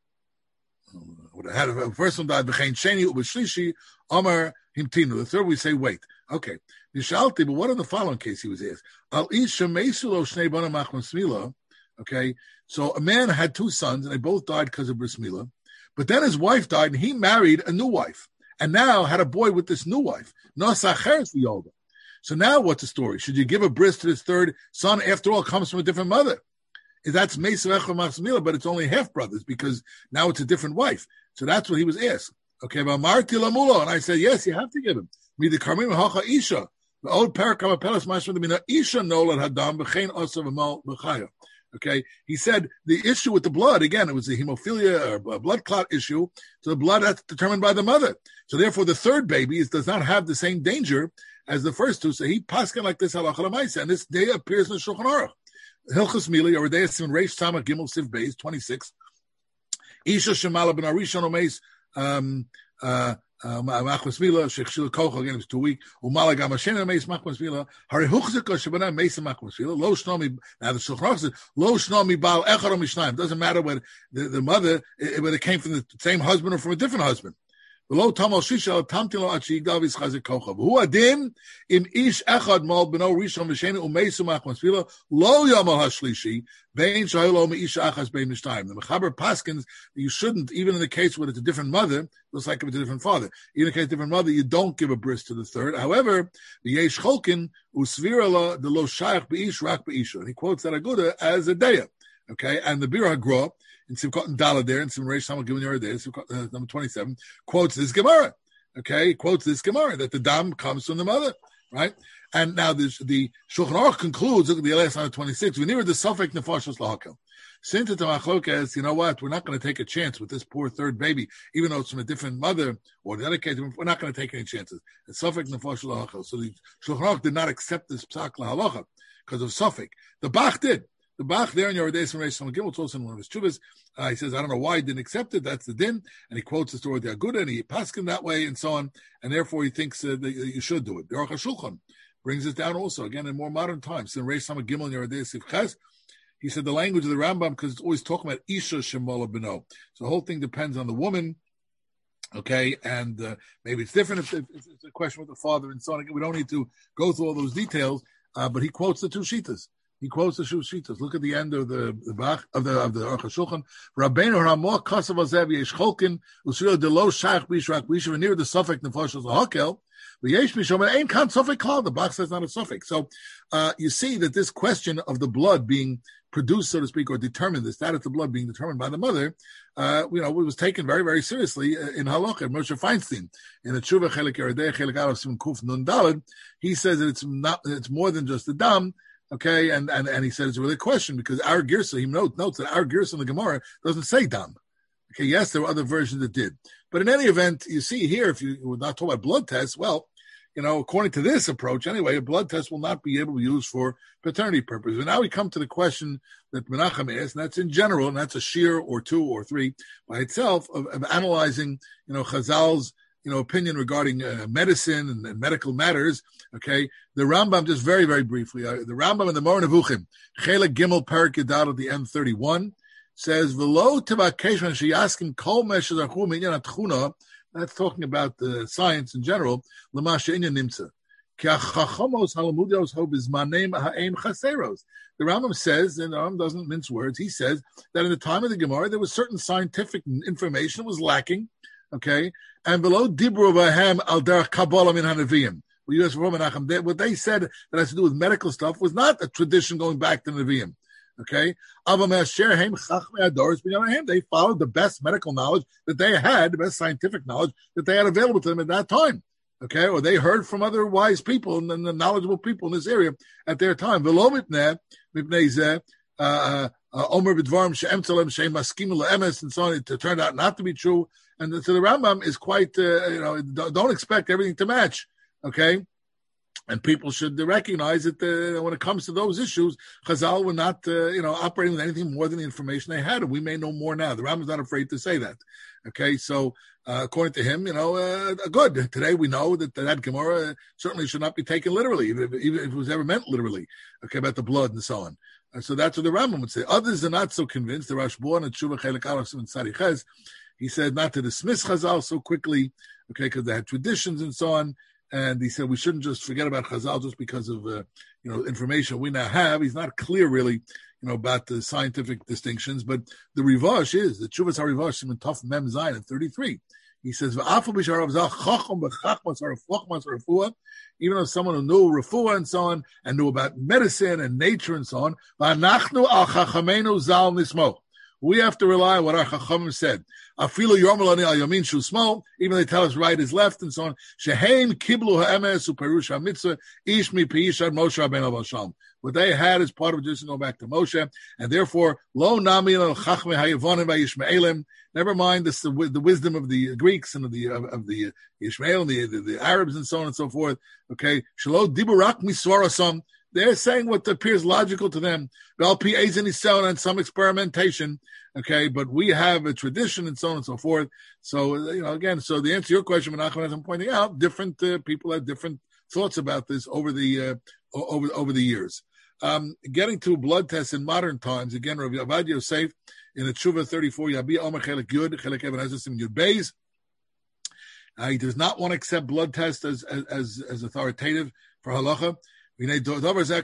had a first one died, B'chein Sheni, Ubeshlishi, Amar Himtinu. The third we say, wait. Okay, Nishalti, but what in the following case he was asked? Al Isha Mesu Lo Shnei B'nor Machmas Milah. Okay, so a man had two sons, and they both died because of bris milah. But then his wife died, and he married a new wife, and now had a boy with this new wife. So now what's the story? Should you give a bris to this third son? After all, it comes from a different mother. That's Mesu Echav Machmas Milah, but it's only half brothers because now it's a different wife. So that's what he was asked. Okay, and I said, yes, you have to give him. Isha. The old parakam pelas mashma Isha nolan hadam b'chein osav amal b'chaya. Okay, he said the issue with the blood, again, it was a hemophilia or a blood clot issue. So the blood that's determined by the mother. So therefore, the third baby is, does not have the same danger as the first two. So he paskin like this halacha l'maisa, and this day appears in the Shulchan Aruch. Hilchos Mili, or Deis Simon Reish Samach Gimel Siv Beis twenty-six. Isha Shemala ben Arishon Omeis um uh Machmas Milah Shechshil Kocha, again it was too weak. Umala Gam Hashem Meis Machmas Milah Hari Huchzika Shabana Meis Machmas Milah Lo Shnomi. Now the Shulchan Aruch says Lo Shnomi Baal Echad or Mishnayim. Doesn't matter whether the, the mother whether it came from the same husband or from a different husband. Lo Tamal Shisha Tamti Lo Achi Yigdav Yischazik Kocha. Who Adim Im Ish Echad Mal Beno Rishon Misheni Umeis Machmas Milah Lo Yamal Hashlishi Bein Shaylo Me Ish Achas Bein Mishnayim. The Mechaber Paskins, you shouldn't, even in the case where it's a different mother, looks like if it's a different father. Even in the case of a different mother, you don't give a bris to the third. However, the Yesh Cholkin Usvirala the Lo Shayach Beish Rak Beisha, and he quotes that Aguda as a deya. Okay, and the Bir HaGra in Simchat and Dala there in Sim Reish Samach Gimel Yeridei, uh, number twenty-seven, quotes this Gemara. Okay, quotes this Gemara that the dam comes from the mother, right? And now this, the Shulchan Aruch concludes. Look at the last line of twenty-six. We near the Safek Nefashos Lahakel. Since it's a machlokas, you know what? We're not going to take a chance with this poor third baby, even though it's from a different mother or the other case. We're not going to take any chances. It's Safek Nefashos Lahakel. So the Shulchan Aruch did not accept this psak lahalacha because of Safek. The Bach did. The Bach there in Yeridei from Reish Samach Gimel, it's also in one of his chuvas. Uh, he says, I don't know why he didn't accept it. That's the din. And he quotes the story of the Aguda, and he paskin that way, and so on. And therefore, he thinks uh, that you should do it. The Aruch HaShulchan brings it down also, again, in more modern times. In Reish Samach Gimel in Yeridei Sivches, he said the language of the Rambam, because it's always talking about Isha Shemola Beno. So the whole thing depends on the woman, okay? And uh, maybe it's different if, if it's a question with the father and so on. Again, we don't need to go through all those details, uh, but he quotes the two shitas. He quotes the Shu Shitas. Look at the end of the the Bach of the of the Aruch HaShulchan. Rabbeinu Ramah Kasav Azev Yesh Cholkin Usril Delo Shach Bishrak Bishav near the Suffolk Nefashos Lahakel. But Yesh Mishom Ein Kan Suffolk Klal. The Bach says not a suffix. So uh, you see that this question of the blood being produced, so to speak, or determined, the status of blood being determined by the mother, uh, you know, it was taken very, very seriously in Halacha. Moshe Feinstein, in the Tshuva Chelik Yeridei Chelik Aleph Sim Kuf Nun Daled, he says that it's not, it's more than just the dam. Okay, and, and, and he said it's a really question because our Girsa, he notes, notes that our Girsa in the Gemara doesn't say dam. Okay, yes, there were other versions that did. But in any event, you see here, if you were not talking about blood tests, well, you know, according to this approach, anyway, a blood test will not be able to be used for paternity purposes. And now we come to the question that Menachem asked, and that's in general, and that's a shear or two or three by itself of, of analyzing, you know, Chazal's, you know, opinion regarding uh, medicine and, and medical matters. Okay, the Rambam, just very, very briefly, uh, the Rambam in the Moreh Nevuchim, Chelek Gimel Perik Yadad at the end thirty-one, says, "V'lo tevakesh when sheyaskim kol meshes archu minyan atchuna." That's talking about the uh, science in general. L'mashe inyan nimtza. Ki hachachamos halamudios ho bizmaneim ha'ein chaseros. The Rambam says, and the Rambam doesn't mince words, he says that in the time of the Gemara, there was certain scientific information that was lacking. Okay, and below dibru vahem al derech kabbalah min hanaviyim. What they said that has to do with medical stuff was not a tradition going back to the Nevi'im. Okay, they followed the best medical knowledge that they had, the best scientific knowledge that they had available to them at that time. Okay, or they heard from other wise people and, and the knowledgeable people in this area at their time. Uh, Omer b'dvarim she'em tzalem she'em maskim le'emes and so on. It turned out not to be true, and so the Rambam is quite, uh, you know, don't expect everything to match. Okay, and people should recognize that uh, when it comes to those issues, Chazal were not, uh, you know, operating with anything more than the information they had, and we may know more now. The Rambam's not afraid to say that. Okay, so uh, according to him, you know, uh, good. Today we know that that Gemara certainly should not be taken literally, even if, even if it was ever meant literally. Okay, about the blood and so on. And so that's what the Rambam would say. Others are not so convinced. The Rashbon and Tshuva Chelik Aleph and Sariches, he said not to dismiss Chazal so quickly, okay, because they had traditions and so on. And he said we shouldn't just forget about Chazal just because of uh, you know information we now have. He's not clear really, you know, about the scientific distinctions. But the Rivash is the Tshuvas HaRivash in Tov Mem Zayin at thirty-three. He says, even though someone who knew refuah and so on, and knew about medicine and nature and so on, we have to rely on what our Chachamim said. Even they tell us right is left and so on. What they had is part of just go back to Moshe, and therefore, lo nami never mind this, the, the wisdom of the Greeks and of the of, of the Ishmael and the, the, the Arabs and so on and so forth. Okay, shelo diburak miswarasam. They're saying what appears logical to them. And some experimentation, okay, but we have a tradition and so on and so forth. So, you know, again, so the answer to your question, Menachem, as I'm pointing out, different uh, people have different thoughts about this over the uh, over over the years. Um, getting to blood tests in modern times, again, Rav Avad Yosef in the Tshuva thirty-four, Yabi Omer Chelik Yud, Chelik Even Ezesim Yud Beis. Uh, he does not want to accept blood tests as as as authoritative for halacha. Certainly not with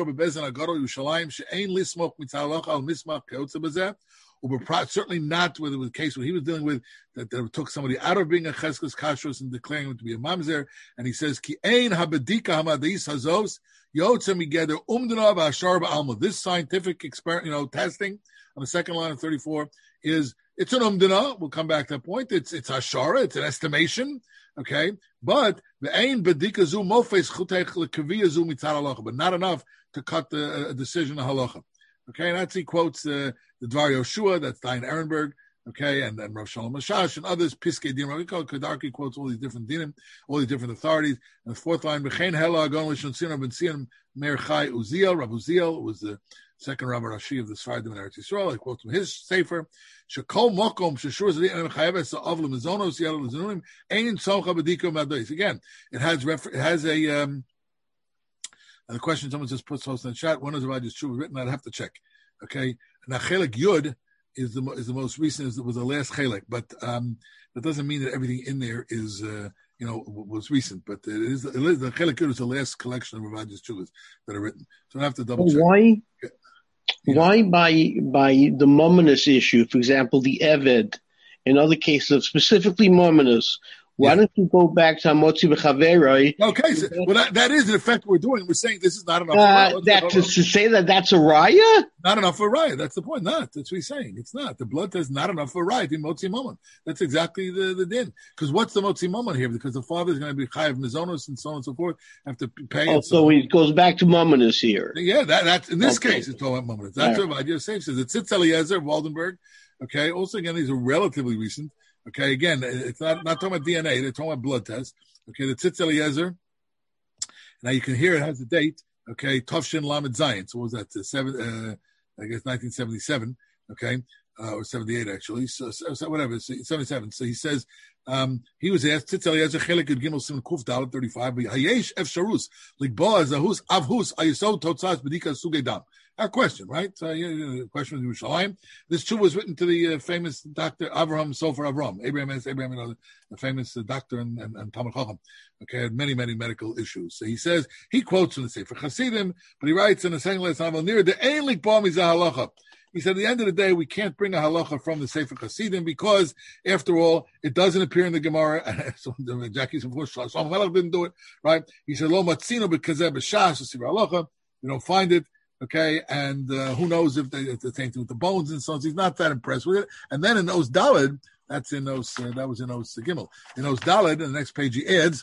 the case what he was dealing with, that they took somebody out of being a cheskes kashrus and declaring him to be a mamzer, and he says ki ein habedika hamadis hazos yotze migeder umdana v'ashar ba'alma. This scientific experiment, you know, testing on the second line of thirty-four is it's an umdana. We'll come back to that point. It's it's hashara. It's an estimation. Okay, but the ein bedika zu mofes chutech lekavia zu mitzad halacha, but not enough to cut the uh, decision of halacha. Okay, and that's he quotes uh, the Dvar Yoshua, that's Dayan Ehrenberg, okay, and then Rav Shalom Mashash and others, Piskei Din, Rav Kedarki quotes all these different dinim, all these different authorities. And the fourth line, B'chein Hela Agon Lishon Sinam Ben Sinam Meir Chai Uziel, Rav Uziel was the second Rabbi Rashi of the Sfardim in Eretz Yisrael. I quote from his sefer, Shekol Mokom Sheshur Zedin Chayeves Av Lemizonos Yel Lezunim Ein Tzomcha B'Diko Madois. Again, it has refer- it has a um, and the question someone just puts post in the chat. When is Rabbi Yisrael written? I'd have to check. Okay, now Chelik Yud is the is the most recent. Is was the last Chelik, but um, that doesn't mean that everything in there is uh, you know was recent. But it is, it is the Chelik Yud is the last collection of Rabbi Yisrael that are written. So I have to double check. Why? Why by by the Mominus issue, for example, the Eved, in other cases, specifically Mominus, Why yeah. don't you go back to Hamotzi B'Chaveroi? Okay, so, well, that, that is in effect what we're doing. We're saying this is not enough. Uh, for that to, to say that that's a raya? Not enough for raya. That's the point. Not. That's what he's saying. It's not. The blood test is not enough for raya in Motzi Momon. That's exactly the, the din. Because what's the Motzi Momon here? Because the father is going to be chayav mizonos and so on and so forth. Have to pay. Oh, so, so it goes back to Momonus here. Yeah, that that's in this okay. case it's talking about Momonus. That's right. what Idea Safe says. It's Tzitz Eliezer, Waldenberg. Okay. Also, again, these are relatively recent. Okay. Again, it's not not talking about D N A. They're talking about blood tests. Okay. The Tzitz Eliezer. Now you can hear it has a date. Okay. Tufshin Lamed Zion. So what was that? The seven, uh, I guess nineteen seventy-seven. Okay. Uh, or seventy-eight actually. So, so whatever. So seventy-seven. So he says, um, he was asked, Tzitz Eliezer Chelik Gimel Sim Kuf Dalet thirty-five. Hayesh Efsharus Ligboa Zahus Avhus Ayisod Totzas Bedika Sugedam. Our question, right? So, you know, the question was Yerushalayim. This too was written to the uh, famous Doctor Avraham Sofer Avram. Abraham is Abraham, you know, the famous uh, doctor and, and, and Talmud Chacham. Okay, had many, many medical issues. So he says, he quotes from the Sefer Chassidim, but he writes in the second lesson, near the Einlik Bom Halacha. He said, at the end of the day, we can't bring a halacha from the Sefer Chassidim because, after all, it doesn't appear in the Gemara. So Jackie's of course, Shlomo Melech didn't do it, right? He said, Lo matzino b'kazeh b'shas Sefer Halacha. We don't find it. Okay, and uh, who knows if, they, if the same thing with the bones and so on. So he's not that impressed with it. And then in those Daled, that's in those, uh, that was in those uh, Gimel. In those Daled, in the next page he adds,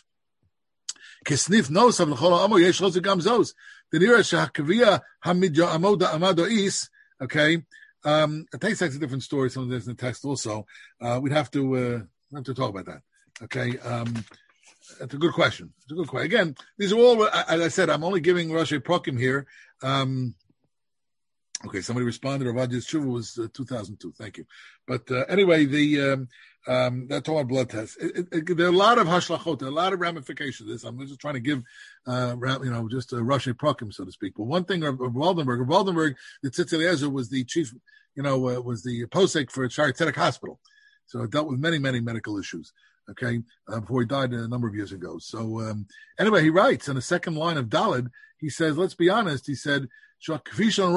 Kesnif nosav l'chol ha'amo yesh lo zegam zos. Denira shehakavia hamidyo amoda amado is. Okay, um, it takes a different story. Some of this in the text also. Uh, we'd have to uh, have to talk about that. Okay. Um, It's a good question. It's a good question. Again, these are all, as I said, I'm only giving Rashi Prokim here. Um, okay, somebody responded. Ravad's Tshuva was uh, two thousand two. Thank you. But uh, anyway, the um, um, that's all our blood tests. It, it, it, there are a lot of hashlachot, there are a lot of ramifications of this. I'm just trying to give, uh, you know, just a Rashi Prokim, so to speak. But one thing of, of Waldenberg, of Waldenberg, the Tzitz Eliezer was the chief, you know, uh, was the posek for Shari Tzedek Hospital. So it dealt with many, many medical issues. Okay, uh, before he died a number of years ago. So um, anyway, he writes in the second line of Daled, he says, let's be honest, he said, we know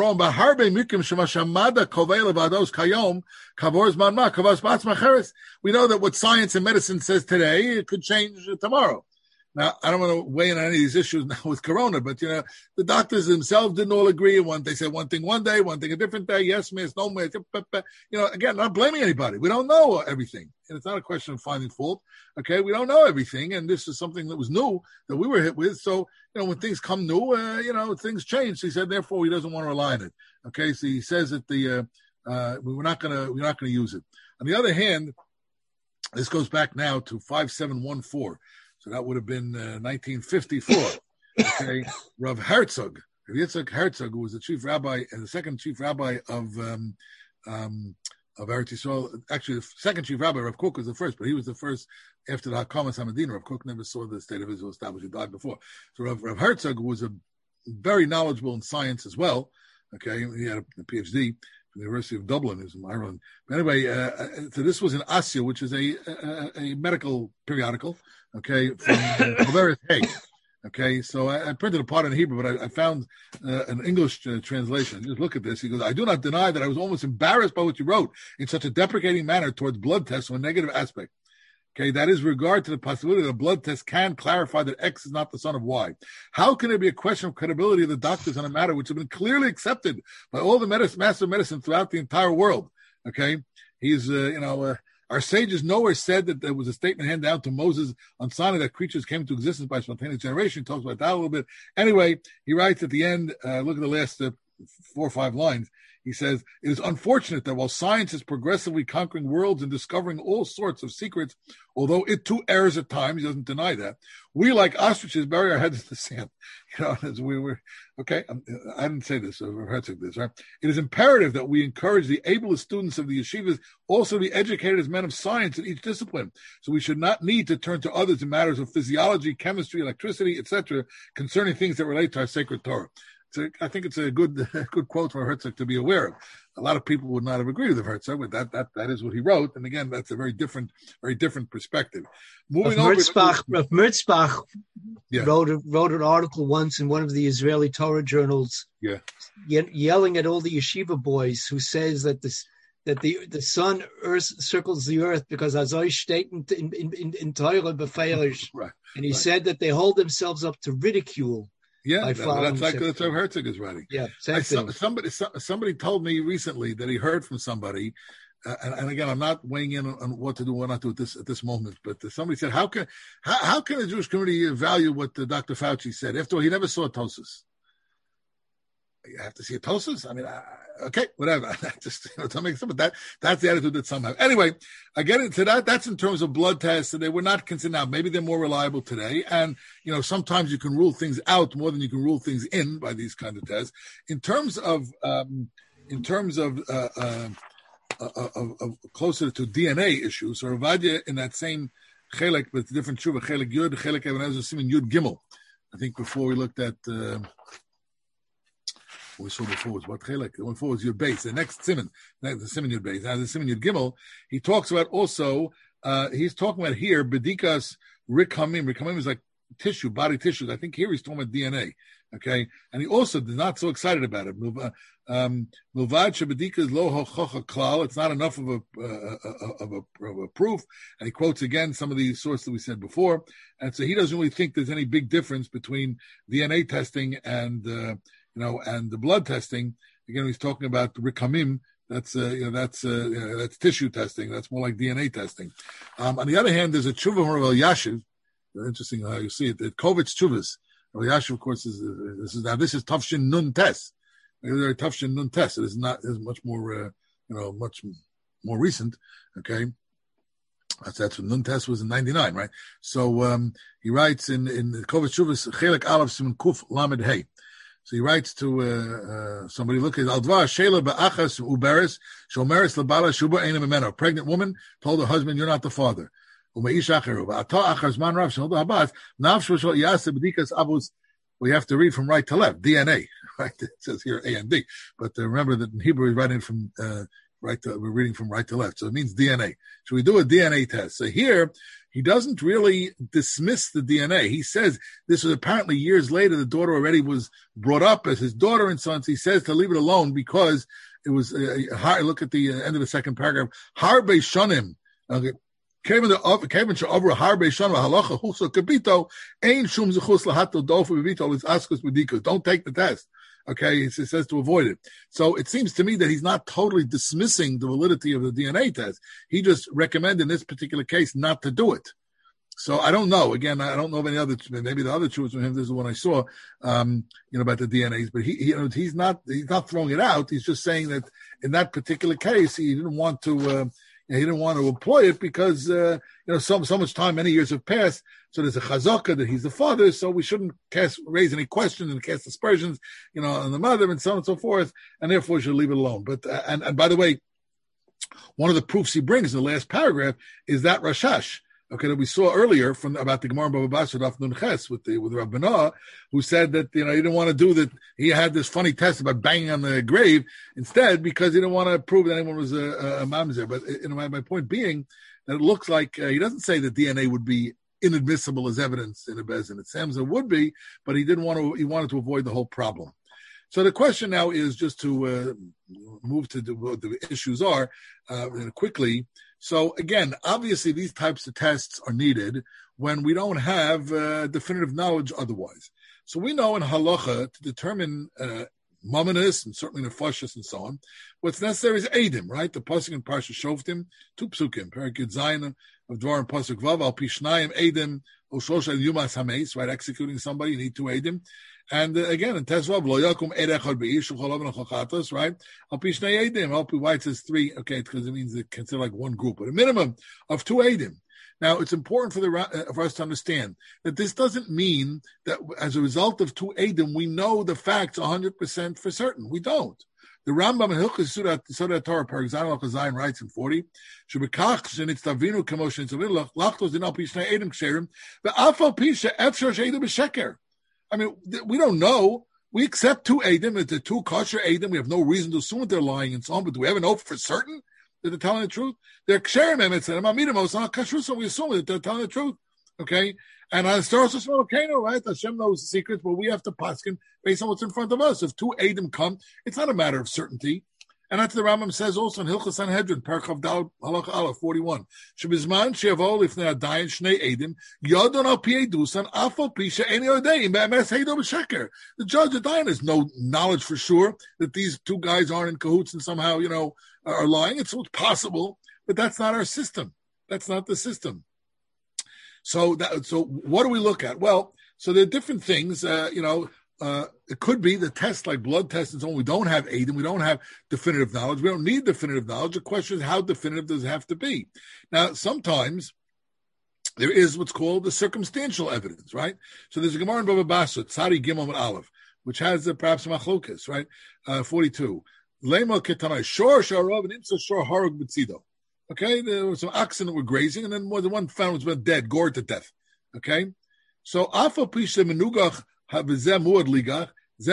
that what science and medicine says today, it could change tomorrow. Now, I don't want to weigh in on any of these issues now with Corona, but, you know, the doctors themselves didn't all agree. One, they said one thing one day, one thing a different day. Yes, miss, no, miss. You know, again, not blaming anybody. We don't know everything. And it's not a question of finding fault. Okay, we don't know everything. And this is something that was new that we were hit with. So, you know, when things come new, uh, you know, things change. So he said, therefore, he doesn't want to rely on it. Okay, so he says that the uh, uh, we're not going to we're not going to use it. On the other hand, this goes back now to five seven one four. So that would have been uh, nineteen fifty-four. Okay, Rav Herzog, Rav Yitzchak Herzog, who was the chief rabbi and the second chief rabbi of um, um, of Eretz Yisrael. Actually, the second chief rabbi, Rav Kook, was the first, but he was the first after the Hakamas Hamadina. Rav Kook never saw the state of Israel established; he died before. So Rav, Rav Herzog was a very knowledgeable in science as well. Okay, he had a, a PhD from the University of Dublin, is in Ireland. But anyway, uh, so this was in Asya, which is a a, a medical periodical. Okay, from uh, Hay. Okay, so I, I printed a part in Hebrew, but I, I found uh, an English uh, translation. Just look at this. He goes, I do not deny that I was almost embarrassed by what you wrote in such a deprecating manner towards blood tests with a negative aspect. Okay, that is regard to the possibility that a blood test can clarify that X is not the son of Y. How can there be a question of credibility of the doctors on a matter which has been clearly accepted by all the medicine, master of medicine throughout the entire world? Okay, he's, uh, you know, uh, our sages nowhere said that there was a statement handed down to Moses on Sinai that creatures came into existence by spontaneous generation. He talks about that a little bit. Anyway, he writes at the end, uh, look at the last uh, four or five lines. He says, it is unfortunate that while science is progressively conquering worlds and discovering all sorts of secrets, although it too errs at times, he doesn't deny that, we like ostriches bury our heads in the sand. You know, as we were, okay, I didn't say this, I've heard this, right? It is imperative that we encourage the ablest students of the yeshivas also to be educated as men of science in each discipline. So we should not need to turn to others in matters of physiology, chemistry, electricity, et cetera, concerning things that relate to our sacred Torah. So I think it's a good good quote for Herzog to be aware of. A lot of people would not have agreed with Herzog, but that that that is what he wrote. And again, that's a very different, very different perspective. Moving Rav Merzbach, over, Rav Merzbach yeah. wrote a, wrote an article once in one of the Israeli Torah journals, yeah, ye- yelling at all the yeshiva boys who says that this that the, the sun earth circles the earth because Azoi steht in, in, in, in Teure befeirish. Right. And he right. said that they hold themselves up to ridicule. Yeah, that, that's like that's what Herzog is writing. Yeah, same I, thing. Somebody, somebody told me recently that he heard from somebody, uh, and, and again, I'm not weighing in on, on what to do, what not to do at this at this moment. But somebody said, "How can how, how can the Jewish community value what the Doctor Fauci said? After all, he never saw Tosus. You have to see a Tosus. I mean, I, okay, whatever. Just you know, to make some, but that that's the attitude that some have. Anyway, I get into that. That's in terms of blood tests, and they were not considered. Now, maybe they're more reliable today, and you know, sometimes you can rule things out more than you can rule things in by these kind of tests. In terms of, um, in terms of, uh, uh, of, of, of closer to D N A issues, or Avadia in that same chelek, but different tshuva, chelek yud, chelek Ebenezer Siman yud gimel. I think before we looked at. Uh, we saw before was what chelek. The one before was Yud Beis. The next Siman, the Siman Yud Beis. Now the Siman Yud Gimel. He talks about also. Uh, he's talking about here bedikas rikamim. Rikamim is like tissue, body tissues. I think here he's talking about D N A. Okay, and he also is not so excited about it. Um, Milvad shebedikas lo hochacha klal. It's not enough of a, uh, of a of a proof. And he quotes again some of the sources that we said before. And so he doesn't really think there's any big difference between D N A testing and. Uh, You know, and the blood testing. Again, he's talking about the rikamim. That's uh, you know, that's uh, you know, that's tissue testing. That's more like D N A testing. Um, on the other hand, there's a tshuva from Rav Yashiv. Interesting how you see it. The Kovitz tshuvas. Rav Yashiv, of course, is uh, this is now this is Tafshin Nun Tes. They're Tafshin Nun Tes. It is not is much more uh, you know much more recent. Okay. That's, that's what Nun Tes was in ninety-nine, right? So um, he writes in in the Kovitz tshuvas Chelek Aleph Siman Kuf Lamed Hey. So he writes to uh, uh, somebody, look at Aldvar Shela Ba'achas Uberis Shomeris Labala Shuba Eina Memeno. A pregnant woman told her husband, "You're not the father." Umeish Acheru Ba'ata Achas Man Rav Shel Habaz Nafsh Shel Yaseh B'dikas Abus. We have to read from right to left, D N A. Right? It says here A and D, but uh, remember that in Hebrew we're writing from uh, right to we're reading from right to left, so it means D N A. So we do a D N A test. So here. He doesn't really dismiss the D N A. He says this was apparently years later. The daughter already was brought up as his daughter and son. So he says to leave it alone because it was uh, hard. Look at the uh, end of the second paragraph. Harbe shonim. Kevin the Kevin over harbe shonim halacha husa kabito ein shum zechus lahato dofu bevito is askus b'dikus. Don't take the test. Okay, it says to avoid it. So it seems to me that he's not totally dismissing the validity of the D N A test. He just recommended in this particular case not to do it. So I don't know. Again, I don't know of any other. Maybe the other truths from him. This is the one I saw. Um, you know about the D N As, but he, he, you know, he's not. He's not throwing it out. He's just saying that in that particular case, he didn't want to. Uh, he didn't want to employ it because uh, you know so so much time, many years have passed. So there's a chazaka that he's the father, so we shouldn't cast, raise any questions and cast aspersions, you know, on the mother and so on and so forth, and therefore we should leave it alone. But uh, and and by the way, one of the proofs he brings in the last paragraph is that Rashash, okay, that we saw earlier from about the Gemara in Bava Basra Daf Nun Ches with the with Rav Benah, who said that you know he didn't want to do that. He had this funny test about banging on the grave instead because he didn't want to prove that anyone was a, a, a mamzer. But you know, my, my point being that it looks like uh, he doesn't say that D N A would be inadmissible as evidence in a bezin. It seems it would be, but he didn't want to. He wanted to avoid the whole problem. So the question now is just to uh, move to the, what the issues are uh, quickly. So again, obviously these types of tests are needed when we don't have uh, definitive knowledge otherwise. So we know in halacha to determine uh, mominus and certainly nefashis and so on, what's necessary is edim, right? The pasuk in Parsha Shoftim, two psukim, Perikid Zayin of Dvar and Pasuk Vav, al pishnayim edim, u'shlosh yumas hameis, right? Executing somebody, you need two edim. And uh, again, in Tesvav, lo yakum erechad be'ish, u'cholav and u'chochatos, right? Al pishnay edim, al pi, why it says three, okay, because it means it's considered like one group, but a minimum of two edim. Now, it's important for the uh, for us to understand that this doesn't mean that as a result of two edim, we know the facts one hundred percent for certain. We don't. The Rambam in Hilchos Sudat Torah, Paragzan Al Chazayin, writes in forty, "Shebekach shenitztavinu k'moshen tzavinu lachtos dinal pishnei edim ksherim ve'afal pisha efshar she'edim b'sheker." I mean, we don't know. We accept two edim. It's a two kosher edim. We have no reason to assume that they're lying and so on. But do we ever know for certain that they're telling the truth? They're ksherim emet and amamidim. It's not kashrus, so we assume that they're telling the truth. Okay, and on Staros Volcano, right? Hashem knows the secrets, but we have to paskin based on what's in front of us. If two edim come, it's not a matter of certainty. And that's the Rambam says also in Hilchos Sanhedrin, Perchav Dal Halach Aleph forty-one. Shebizman she'avol lifnei adayin shnei edim yodon al pi edusan afal pi she'eni odeim be'emes heido b'sheker. The judge of Dayan has no knowledge for sure that these two guys aren't in cahoots and somehow, you know, are lying. It's possible, but that's not our system. That's not the system. So that, so what do we look at? Well, so there are different things, uh, you know, Uh, it could be the tests like blood tests and so on. We don't have aid and we don't have definitive knowledge. We don't need definitive knowledge. The question is, how definitive does it have to be? Now, sometimes there is what's called the circumstantial evidence, right? So there's a Gemara in Bava Basra, Tzadi Gimel and Aleph, which has uh, perhaps a machlokas, right? Uh, forty-two. Lema ketanai, shor sharav and imsa shor harug b'tzido. Okay, there were some oxen that were grazing, and then the one found was dead, gored to death. Okay, so afa pisha menugach. Okay, the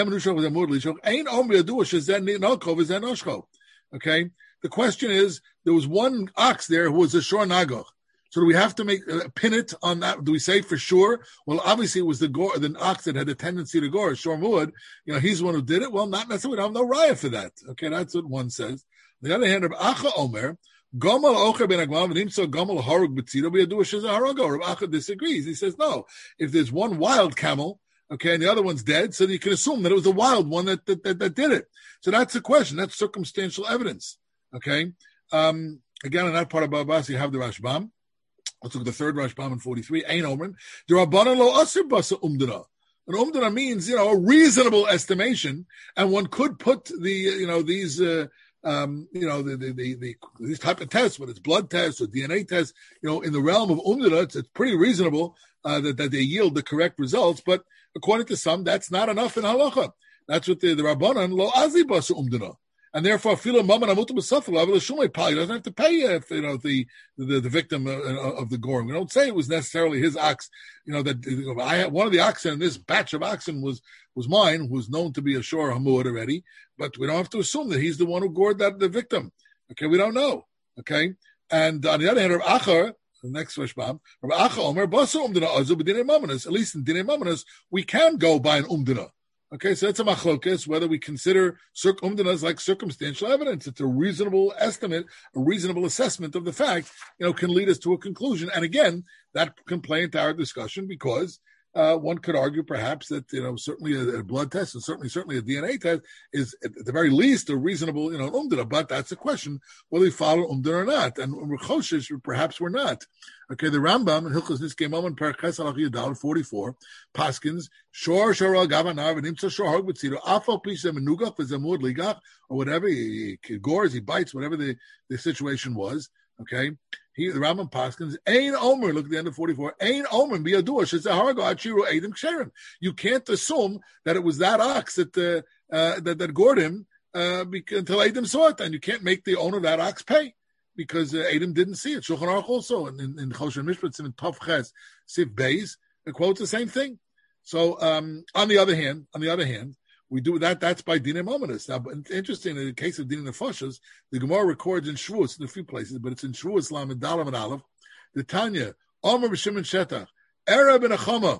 question is, there was one ox there who was a shor nagoch. So do we have to make uh, pin it on that? Do we say for sure? Well, obviously it was the gore, the ox that had a tendency to gore, shor muad. You know, he's the one who did it. Well, not necessarily. We don't have no raya for that. Okay, that's what one says. On the other hand, Rav Acha Omer, Gomal Ocher ben Agmal v'nimso Gomal Harug b'tzido b'yadu sheza harago. Rav Acha disagrees. He says no. If there's one wild camel, okay, and the other one's dead, so you can assume that it was the wild one that that, that, that did it. So that's the question. That's circumstantial evidence. Okay. Um, again, in that part of Babas, you have the Rashbam. Let's look at the third Rashbam in forty-three. Ein Omer. The Rabbanan lo asir basa umdana. And umdana means, you know, a reasonable estimation, and one could put the, you know, these, uh, um, you know, the, the, the, the, these type of tests, whether it's blood tests or D N A tests, you know, in the realm of umdana, it's, it's pretty reasonable uh, that, that they yield the correct results, but according to some, that's not enough in halacha. That's what the, the Rabbanan lo azi basa umdana. And therefore, filo maman amutu b'safel avil shumei pal. He doesn't have to pay if, you know, the the, the victim of, of the goring. We don't say it was necessarily his ox. You know that I had, one of the oxen in this batch of oxen was was mine, who was known to be a shor hamud already. But we don't have to assume that he's the one who gored that the victim. Okay, we don't know. Okay, and on the other hand, Rav Achar, the next Rashbam, Rav Achar Omer basa umdana azu b'dinei mamanas. At least in dinei mamanas, we can go by an umdana. Okay, so that's a machlokas, whether we consider circ- umdanas like circumstantial evidence. It's a reasonable estimate, a reasonable assessment of the fact, you know, can lead us to a conclusion. And again, that can play into our discussion because uh, one could argue perhaps that, you know, certainly a, a blood test and certainly certainly a D N A test is at the very least a reasonable, you know, umdana. But that's a question, whether we follow umdana or not. And we're choshish, perhaps we're not. Okay, the Rambam in Hilchos Niskei Momon Perches Halach Yudal forty-four Paskins Shor Shora Gavanar v'Nimtza Shor Hog B'Tzido Afal Pisha Menugach v'Zamud Ligach or whatever he, he gores, he bites, whatever the, the situation was. Okay, he the Rambam Paskins Ein Omer. Look at the end of forty-four. Ein Omer Biyadua Shezaharago Achiru Eidim Ksherim. You can't assume that it was that ox that uh, uh, that that gored him uh, because, until Eidim saw it, and you can't make the owner of that ox pay. Because uh, Adam didn't see it. Shulchan Aruch also, in, in, in Choshen Mishpat, in Tov Ches, Siv Beis, it quotes the same thing. So, um, on the other hand, on the other hand, we do that, that's by Dinei Mominus. Now, but it's interesting, in the case of Dinei Nefashos, the Gemara records in Shavuos, in a few places, but it's in Shavuos, Lamed Dalam and Aleph, the Tanya, Omer B'Shimon Shetach, Erev and Achama.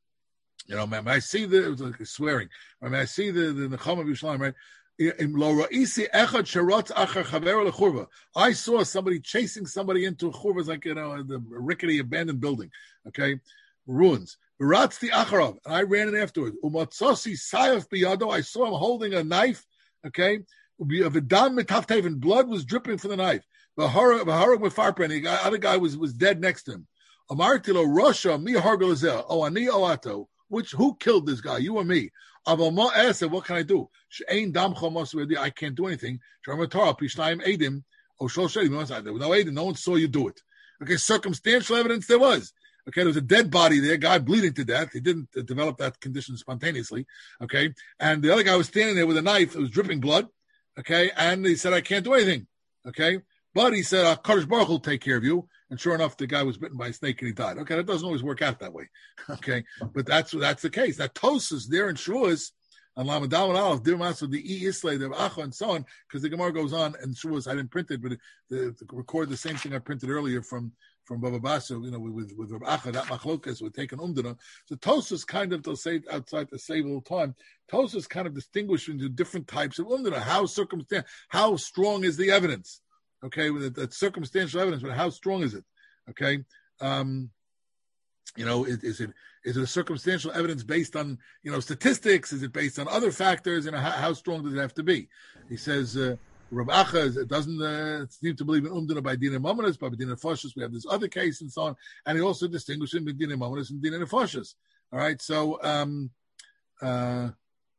You know, man, I see the, it was like swearing, I mean, I see the, the Nechama of Yerushalayim, right? I saw somebody chasing somebody into a churva, like, you know, the rickety abandoned building, okay, ruins. And I ran in afterwards. I saw him holding a knife, okay, and blood was dripping from the knife. The other guy was, was dead next to him. Oh, ani oato. Which who killed this guy? You or me? I said, what can I do? I can't do anything. There was no Adim. No one saw you do it. Okay, circumstantial evidence there was. Okay, there was a dead body there, guy bleeding to death. He didn't uh, develop that condition spontaneously. Okay, and the other guy was standing there with a knife. It was dripping blood. Okay, and he said, I can't do anything. Okay, but he said, uh, Kadosh Baruch will take care of you. And sure enough, the guy was bitten by a snake and he died. Okay, that doesn't always work out that way. Okay, but that's that's the case. That Tosas there in Shavuos, on Lamadal and Aleph, Dir Maso, the E Islay, the Acha, and so on, because the Gemara goes on, and Shuas, I didn't print it, but it, the, to record the same thing I printed earlier from from Baba Basu, you know, with with Rav Acha, that Machlokas would take an Umdana. So Tosfos kind of, to say outside to save a little time, Tosfos kind of distinguished into different types of Umdana. How circumstan- how strong is the evidence? Okay, with that circumstantial evidence, but how strong is it? Okay, um, you know, is, is it is it a circumstantial evidence based on, you know, statistics? Is it based on other factors? And how, how strong does it have to be? He says, uh, Rav Acha doesn't uh, seem to believe in Umdana by Dina Mominus, but by Dina Nefashos we have this other case and so on. And he also distinguishes between Dina Mominus and Dina Nefashos. All right, so um, uh,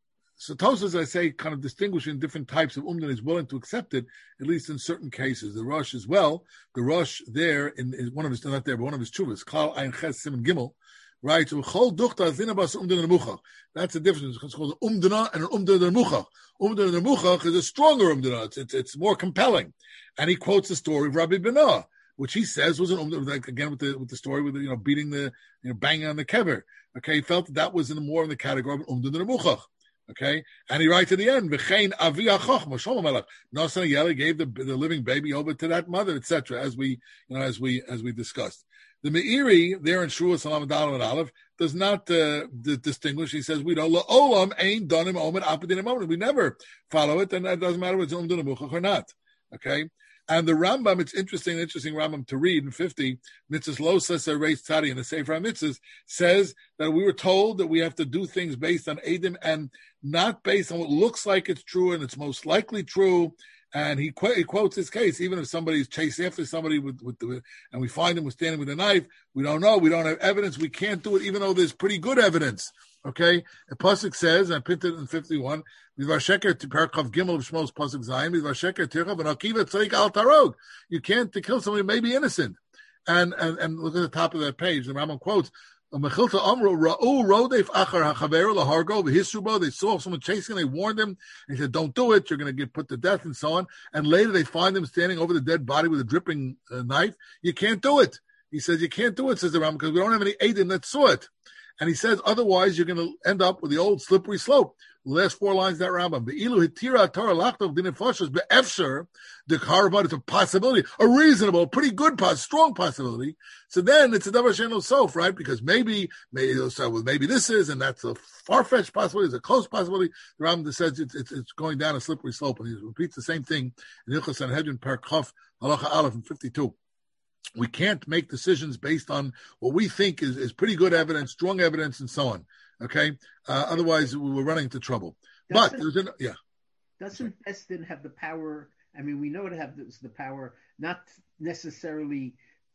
so Tosfos, I say, kind of distinguishing different types of Umdana, is willing to accept it, at least in certain cases. The Rosh as well, the Rosh there, in, in one of his, not there, but one of his chuvas, Klal Ein Ches Simon Gimel, right? So Chol Duchta Zinabas Umdana Nemuchach. That's the difference. It's called an Umdana and an Umdana Nemuchach. Umdana Nemuchach is a stronger Umdana. It's, it's it's more compelling. And he quotes the story of Rabbi Benah, which he says was an Umdana, like, again with the with the story with the, you know, beating the, you know, banging on the kever. Okay, he felt that that was in the, more in the category of Umdana Nemuchach. Okay, and he writes at the end, "V'chein avi hachachma Shlomo Melech Nasan Yeli gave the the living baby over to that mother, et cetera" As we, you know, as we as we discussed. The Meiri there in Shua Salam Adal and Aleph does not uh, d- distinguish. He says we don't olam ain't donim omed apadin moment. We never follow it, and it doesn't matter if it's umdun amuchach or not. Okay. And the Rambam, it's interesting, interesting Rambam to read in fifty, Mitzvahs Lo Sesa Reis Tzadi in the Sefer HaMitzvahs, says that we were told that we have to do things based on Eidim and not based on what looks like it's true and it's most likely true. And he, qu- he quotes his case, even if somebody's chasing after somebody with, with the, and we find him with standing with a knife, we don't know, we don't have evidence, we can't do it, even though there's pretty good evidence. Okay, and Pasuk says, I printed it in fifty-one, Midvar Sheker to Perkav Gimel of Shmos Pasuk Zayin, Midvar Sheker Tirchav and Akiva Tzadik Al Tarog. You can't to kill somebody who may be innocent. And, and and look at the top of that page. The Rambam quotes, Mechilta Amru Ra'u Rodef Achar HaChaver LaHargo V'Hisrubo. They saw someone chasing, they warned him, and he said, "Don't do it. You're going to get put to death," and so on. And later they find him standing over the dead body with a dripping uh, knife. You can't do it. He says, "You can't do it," says the Rambam, because we don't have any Eidim that saw it. And he says, otherwise, you're going to end up with the old slippery slope. The last four lines of that Rambam. The ilu hitira Torah lachtov dinefashos be'efsher the karban. It's a possibility, a reasonable, pretty good, strong possibility. So then it's a davar she'eino sof, right? Because maybe, maybe they'll start with maybe this is, and that's a far-fetched possibility. It's a close possibility. The Rambam says it's, it's, it's going down a slippery slope, and he repeats the same thing in Hilchos Sanhedrin Per Kaf Halacha Aleph in fifty-two. We can't make decisions based on what we think is, is pretty good evidence, strong evidence, and so on. Okay, uh, otherwise we're running into trouble. Doesn't, but there's an, yeah, doesn't Besdin have the power? I mean, we know it have this, the power not necessarily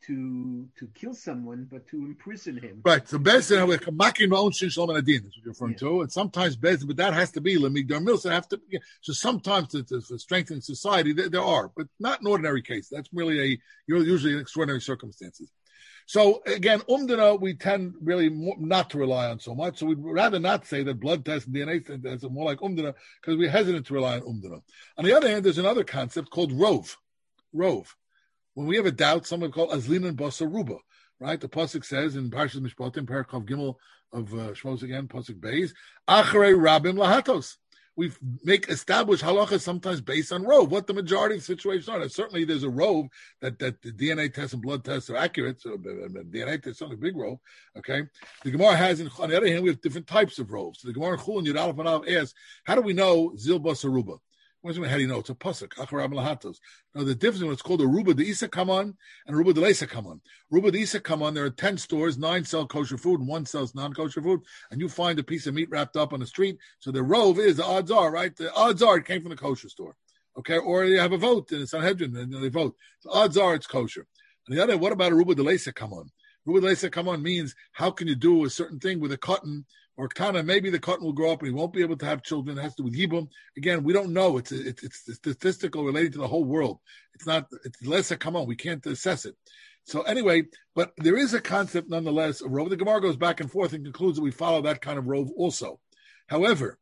to to kill someone, but to imprison him. Right. So Besdin, we're making our own shin shalom and adin. That's what you're referring yeah. to. And sometimes Besdin, but that has to be lemigdar milsa. Have to. Yeah. So sometimes to, to, to strengthen society, there, there are, but not an ordinary case. That's really a usually in extraordinary circumstances. So again, umdana we tend really more, not to rely on so much. So we'd rather not say that blood test and D N A tests are more like umdana because we're hesitant to rely on umdana. On the other hand, there's another concept called rove. Rove. When we have a doubt, someone called Azlin and Basaruba, right? The pasuk says in Parshas Mishpatim, Perikav Gimel of uh, Shmos again, pasuk Beis, Acharei Rabim Lahatos. We make established halachas sometimes based on rove, what the majority of situations are. And certainly there's a rove that, that the D N A tests and blood tests are accurate. So uh, D N A tests certainly a big rove. Okay. The Gemara has, in, on the other hand, we have different types of roves. So the Gemara in Chul and Yud Aleph and Aleph asks, how do we know Zil Basaruba? How do you know? It's a pasuk. Acharab lahatos. Now the difference when it's called a ruba de isa kaman and ruba de leisa kaman. Ruba de isa kaman. There are ten stores, nine sell kosher food, and one sells non-kosher food. And you find a piece of meat wrapped up on the street. So the rove is the odds are right. The odds are it came from the kosher store. Okay, or you have a vote in the Sanhedrin and they vote. The odds are it's kosher. On the other, what about a ruba de leisa kaman? Ruba de leisa kaman means how can you do a certain thing with a cotton? Or kind of maybe the cotton will grow up and he won't be able to have children. It has to do with Yibum. Again, we don't know. It's it's, it's statistical related to the whole world. It's not, it's less a come on. We can't assess it. So anyway, but there is a concept nonetheless of rove. The Gemara goes back and forth and concludes that we follow that kind of rove also. However,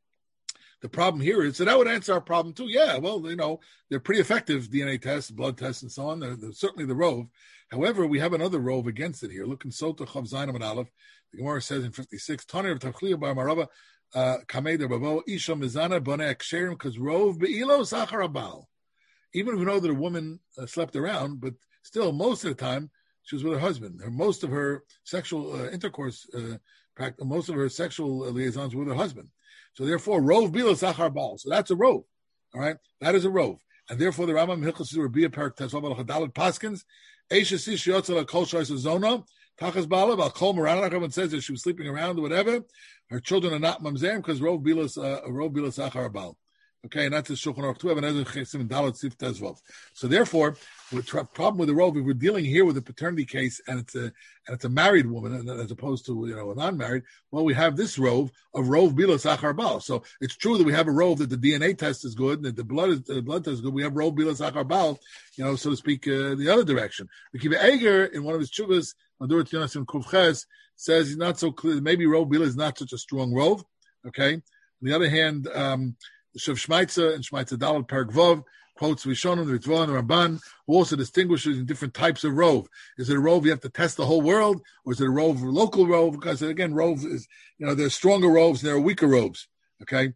the problem here is, so that would answer our problem too. Yeah, well, you know, they're pretty effective D N A tests, blood tests, and so on. They're, they're certainly the rove. However, we have another rove against it here. Look in Sota Chav Zainam and Aleph. The Gemara says in fifty-six, Tanir of Tachliya by Marava, Kamei de Bavo, Isha Mizana, Bone Aksherim, because Rov Be'ilo Sachar Abal. Even if we know that a woman uh, slept around, but still, most of the time, she was with her husband. Her, most of her sexual uh, intercourse, uh, practice, most of her sexual uh, liaisons were with her husband. So therefore, Rov Be'ilo Sachar Abal. So that's a Rov. All right? That is a Rov. And therefore, the Rambam Hilchos Rabbi Perak Tesvav Al Chadalit Paskins, Eisha Sish Yotzal Kol Shoysa Zona, Tachas Bala, Al Kol Moran, like everyone says that she was sleeping around or whatever. Her children are not mamzerim because Rov Bilas uh, Rov Bilas Achar Bal. Okay, and that's the Shulchan Aruch too. And Chesim Dalet Sif Tezvav. So therefore, the problem with the Rov, if we're dealing here with a paternity case and it's a and it's a married woman as opposed to you know a non-married, well, we have this Rov of Rov Bilas Achar Bal. So it's true that we have a Rov that the D N A test is good and that the blood is, the blood test is good. We have Rov Bilas Achar Bal, you know, so to speak, uh, the other direction. Akiva Eger in one of his chuvas, Madurat Yonasim Kuvches, says he's not so clear. Maybe Rov Bilas is not such a strong Rov. Okay. On the other hand, um, Shav Shmaitza and Shmaitza Dalal Perek Vov quotes Rishonim, the Ritva, and the Ramban, who also distinguishes in different types of Rov. Is it a Rov you have to test the whole world, or is it a Rov, local Rov? Because again, Rov is, you know, there's stronger Rovs and there are weaker Rovs. Okay.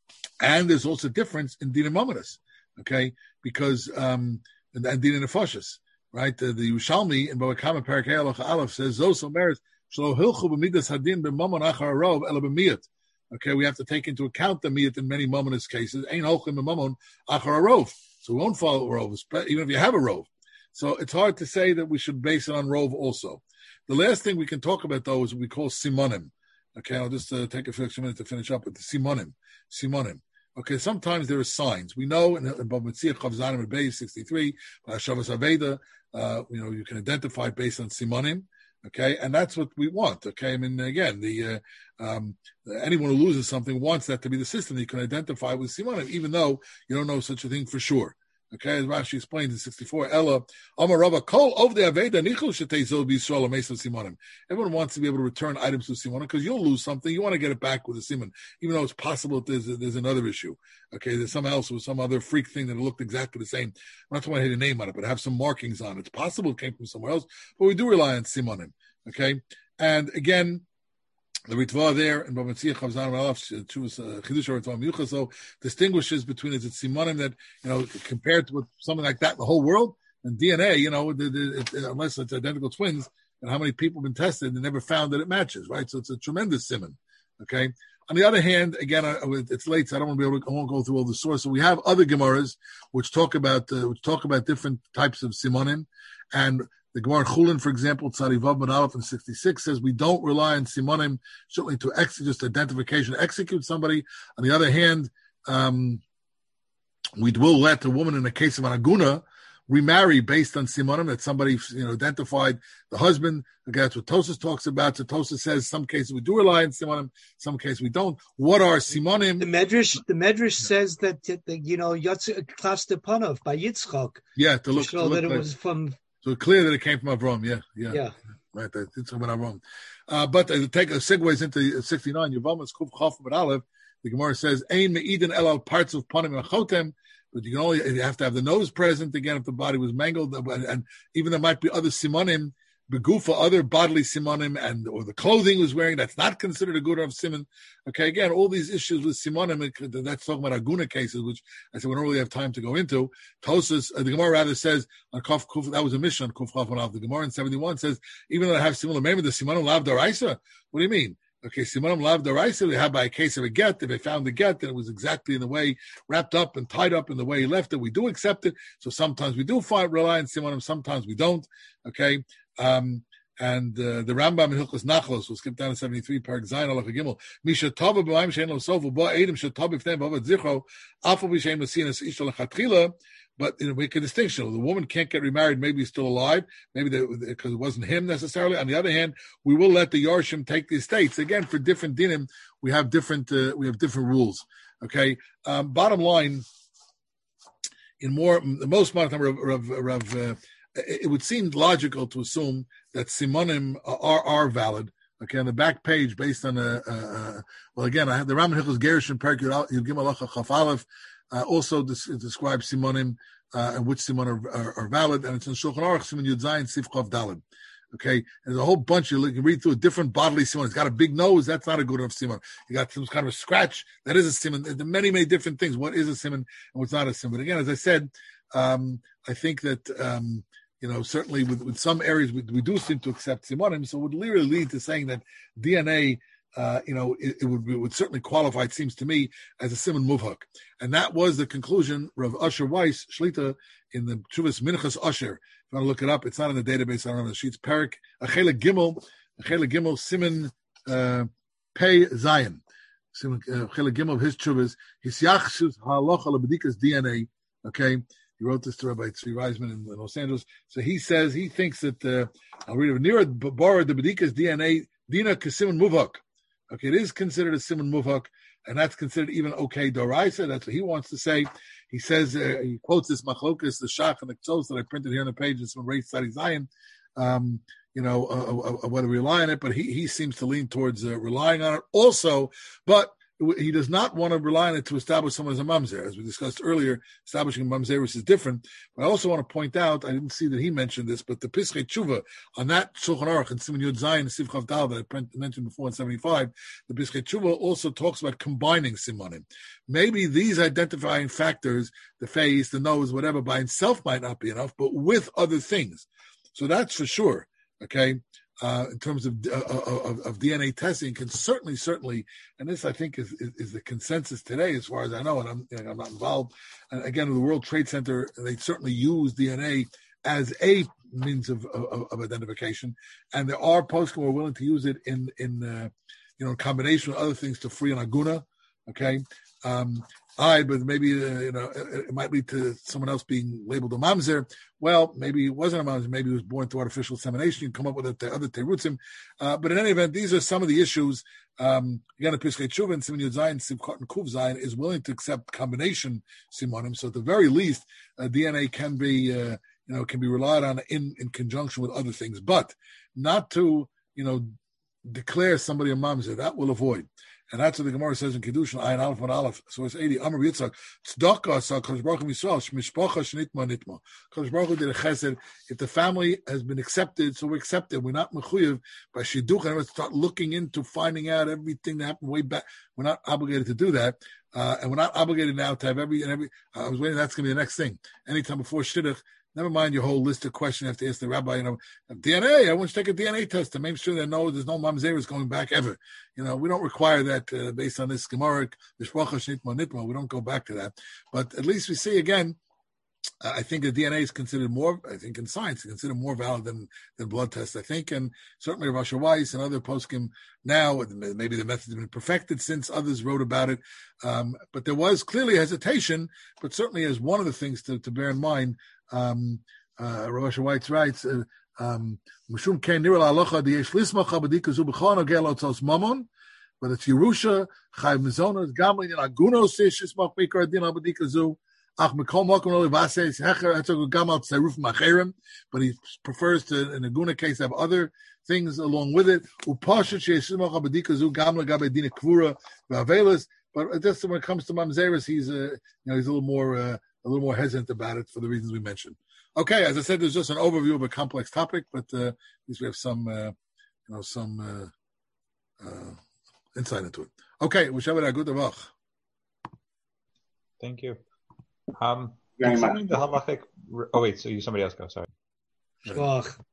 And there's also a difference in Dina Mominus. Okay. Because, um, and, and Dina Nefashis, right? The, the Yerushalmi in Bava Kama Perek Ha'alach Aleph says, Zos Omeres, Shlo Hilchu B'midas Hadin B'mamon Achar Rov Ela B'miyat. Okay, we have to take into account the miyat in many mominous cases. Ain't holchim b'mamon achar a rov, so we won't follow a rov, even if you have a rov. So it's hard to say that we should base it on rov also. The last thing we can talk about though is what we call simonim. Okay, I'll just uh, take a few extra minutes to finish up with the simonim. Simonim. Okay, sometimes there are signs. We know in Bava Metzia Chav Zayin and Beis sixty-three, by Shavas Aveda, uh, you know, you can identify based on simonim. Okay, and that's what we want. Okay, I mean, again, the uh, um, anyone who loses something wants that to be the system that you can identify with simonim, even though you don't know such a thing for sure. Okay, as Rashi explains in sixty-four, Ella, Amar Rava, Kol of the Aveda Nichul Shetezol B'Yisrael Amesav Simonim. Everyone wants to be able to return items to simonim because you'll lose something. You want to get it back with a simon, even though it's possible that there's, there's another issue. Okay, there's someone else with some other freak thing that looked exactly the same. I'm not talking about a name on it, but have some markings on it. It's possible it came from somewhere else, but we do rely on simonim. Okay, and again, the Ritva there in Bava Metzia Chav Zayin Alaf Chidush Ritva Miyuchas distinguishes between is it simonim that you know compared to something like that in the whole world and D N A, you know, the, the, it, unless it's identical twins, and how many people have been tested and never found that it matches, right? So it's a tremendous simon. Okay. On the other hand, again, it's late, so I don't want to be able to. I won't go through all the sources. So we have other Gemaras which talk about uh, which talk about different types of simonim, and the Gemara Chulin, for example, Tzadi Vav Ben Aleph in sixty-six says we don't rely on simonim certainly to ex- just identification, execute somebody. On the other hand, um, we will let a woman in a case of an aguna remarry based on simonim that somebody you know identified the husband. Again, that's what Tosas talks about. So Tosas says some cases we do rely on simonim, some cases we don't. What are simonim? The Medrash, the Medrash says that, that you know Yotze Klas Stepanov by Yitzchak. Yeah, to look, to show to look that it like, was from. So clear that it came from Avram, yeah, yeah, yeah. Right. It's from Avram. Uh, but uh, take a segues into sixty-nine. Yevamos Kuf Chaf Ben Aleph. The Gemara says, "Ein me'idin elal parts of panim achotem." But you can only you have to have the nose present again if the body was mangled, and, and even there might be other simonim, begufa, other bodily simonim, and or the clothing he was wearing that's not considered a good of simon. Okay, again, all these issues with simonim, that's talking about aguna cases, which I said we don't really have time to go into. Tosas, uh, the Gemara rather says on Kuf Kuf, that was a mission on Kuf Chaf Onav. The Gemara in seventy-one says even though I have simonim, maybe the simonim lav daraisa. What do you mean? Okay, simonim lav daraisa, we have by a case of a get. If they found the get, then it was exactly in the way wrapped up and tied up in the way he left it. We do accept it. So sometimes we do find rely on simonim, sometimes we don't. Okay, um, and uh, the Rambam in Hilchos Nachlos was skipped down in seventy-three. Parag Zayin Alach Gimel. Misha Tova b'Mayim Shein Lo Sofu Ba Eidim Shetov B'Fnei B'Avad Zichro Afal B'Shein Masinas Isha Lechatchila. But you know, make a distinction. The woman can't get remarried. Maybe he's still alive. Maybe because it wasn't him necessarily. On the other hand, we will let the Yarshim take the estates. Again, for different dinim, we have different uh, we have different rules. Okay. Um, bottom line, in more the most amount of time, of, of, of, uh, it would seem logical to assume that simonim are are valid. Okay, on the back page, based on a, a, a well, again, I have the Raman Hilchos Gershon Perek Yud Gimel Halacha Chaf Aleph. Uh, also des- describes simonim uh, and which simon are, are, are valid, and it's in Shulchan Aruch Simon Yud Zayin Sif Chav Daled. Okay, there's a whole bunch. You can read through a different bodily siman. It's got a big nose. That's not a good enough siman. You got some kind of a scratch. That is a siman. There's many, many different things. What is a siman and what's not a siman? But again, as I said, um, I think that um, you know certainly with, with some areas we, we do seem to accept simanim. So it would literally lead to saying that D N A. Uh, you know, it, it, would, it would certainly qualify, it seems to me, as a siman muvhak. And that was the conclusion, Rav Usher Weiss, Shlita, in the Chuvas Minchas Usher. If you want to look it up, it's not in the database, I don't know the sheets. Perik, Achela Gimel, Achela Gimel, Siman uh, Pei Zion. Siman Achela Gimel of his Chuvas, Hisyachshus Halacha Labedikas D N A. Okay, he wrote this to Rabbi Tzvi Reisman in Los Angeles. So he says, he thinks that, uh, I'll read it, Nira Bara, the Bedikas D N A, Dina Kasiman Muvhak. Okay, it is considered a siman muvhak, and that's considered even okay doraisa. That's what he wants to say. He says, uh, he quotes this machlokas, the shach and the ktos that I printed here on the page. It's from Reis Tzadi Zion. Um, you know, uh, uh, whether we rely on it, but he he seems to lean towards uh, relying on it also. But he does not want to rely on it to establish someone as a mamzer. As we discussed earlier, establishing a mamzerus is different. But I also want to point out, I didn't see that he mentioned this, but the Pischei Tshuva, on that Shulchan Aruch and Siman Yud Zayin, Sivchav Dal that I mentioned before in seventy-five, the Pischei Tshuva also talks about combining simanim. Maybe these identifying factors, the face, the nose, whatever, by itself might not be enough, but with other things. So that's for sure, okay? Uh, in terms of, uh, of of D N A testing, can certainly, certainly, and this I think is, is, is the consensus today, as far as I know, and I'm you know, I'm not involved. And again, the World Trade Center, they certainly use D N A as a means of of, of identification, and there are posts who are willing to use it in in uh, you know in combination with other things to free an aguna. Okay. Um, I, but maybe, uh, you know, it, it might lead to someone else being labeled a mamzer. Well, maybe he wasn't a mamzer. Maybe he was born through artificial insemination. You can come up with the other terutzim. Uh, but in any event, these are some of the issues. Um, again, the Pischei Tshuva and Siman Yud Zayin, Simchat and Kuv Zayin is willing to accept combination simonim. So at the very least, uh, D N A can be, uh, you know, can be relied on in, in conjunction with other things, but not to, you know, declare somebody a mamzer. That will avoid. And that's what the Gemara says in Kiddushin, Ayin Aleph and Aleph. So it's eighty. Amar Yitzchak, Tzedakah sa Kadosh Baruch Hu Yisrael, Shmishpacha Shnitma Nitma. Kadosh Baruch Hu did a chesed. If the family has been accepted, so we accept it. We're not mechuyev by shidduch, and we start looking into finding out everything that happened way back. We're not obligated to do that, uh, and we're not obligated now to have every and every. Uh, I was waiting. That's going to be the next thing. Anytime before shidduch. Never mind your whole list of questions you have to ask the rabbi. You know, D N A. I want you to take a D N A test to make sure that no, there's no mamzerus going back ever. You know, we don't require that uh, based on this Gemara. We don't go back to that. But at least we see again. Uh, I think the D N A is considered more. I think in science, it's considered more valid than than blood tests. I think, and certainly Rav Asher Weiss and other poskim now. Maybe the method has been perfected since others wrote about it. Um, but there was clearly hesitation. But certainly, as one of the things to, to bear in mind. Um, uh, Rav Asher Weiss writes, um, Mishum ken nira la'alocha diyesh lismacha b'dika zu b'chol nogeh lotzos mamon, but it's Yerusha, Chayv Mizonos, Gamlin, and Agunos, Shishmach Mikar Adin Abadika zu, Ach Mikol Mokum Oli Vases, Hecher, Hetzog Gamal Tzeruf Macherim, but he prefers to, in a Guna case, have other things along with it. Upashat Shishmach Abadika zu, Gamla Gabedina Kvura, Vavelis, but just when it comes to Mamzeris, he's, uh, you know, he's a little more, uh, a little more hesitant about it for the reasons we mentioned. Okay, as I said, there's just an overview of a complex topic, but uh, at least we have some, uh, you know, some uh, uh, insight into it. Okay, we shall have a good day. Thank you. Um, Very the halachic. Oh wait, so you somebody else go. Sorry. Shkoch.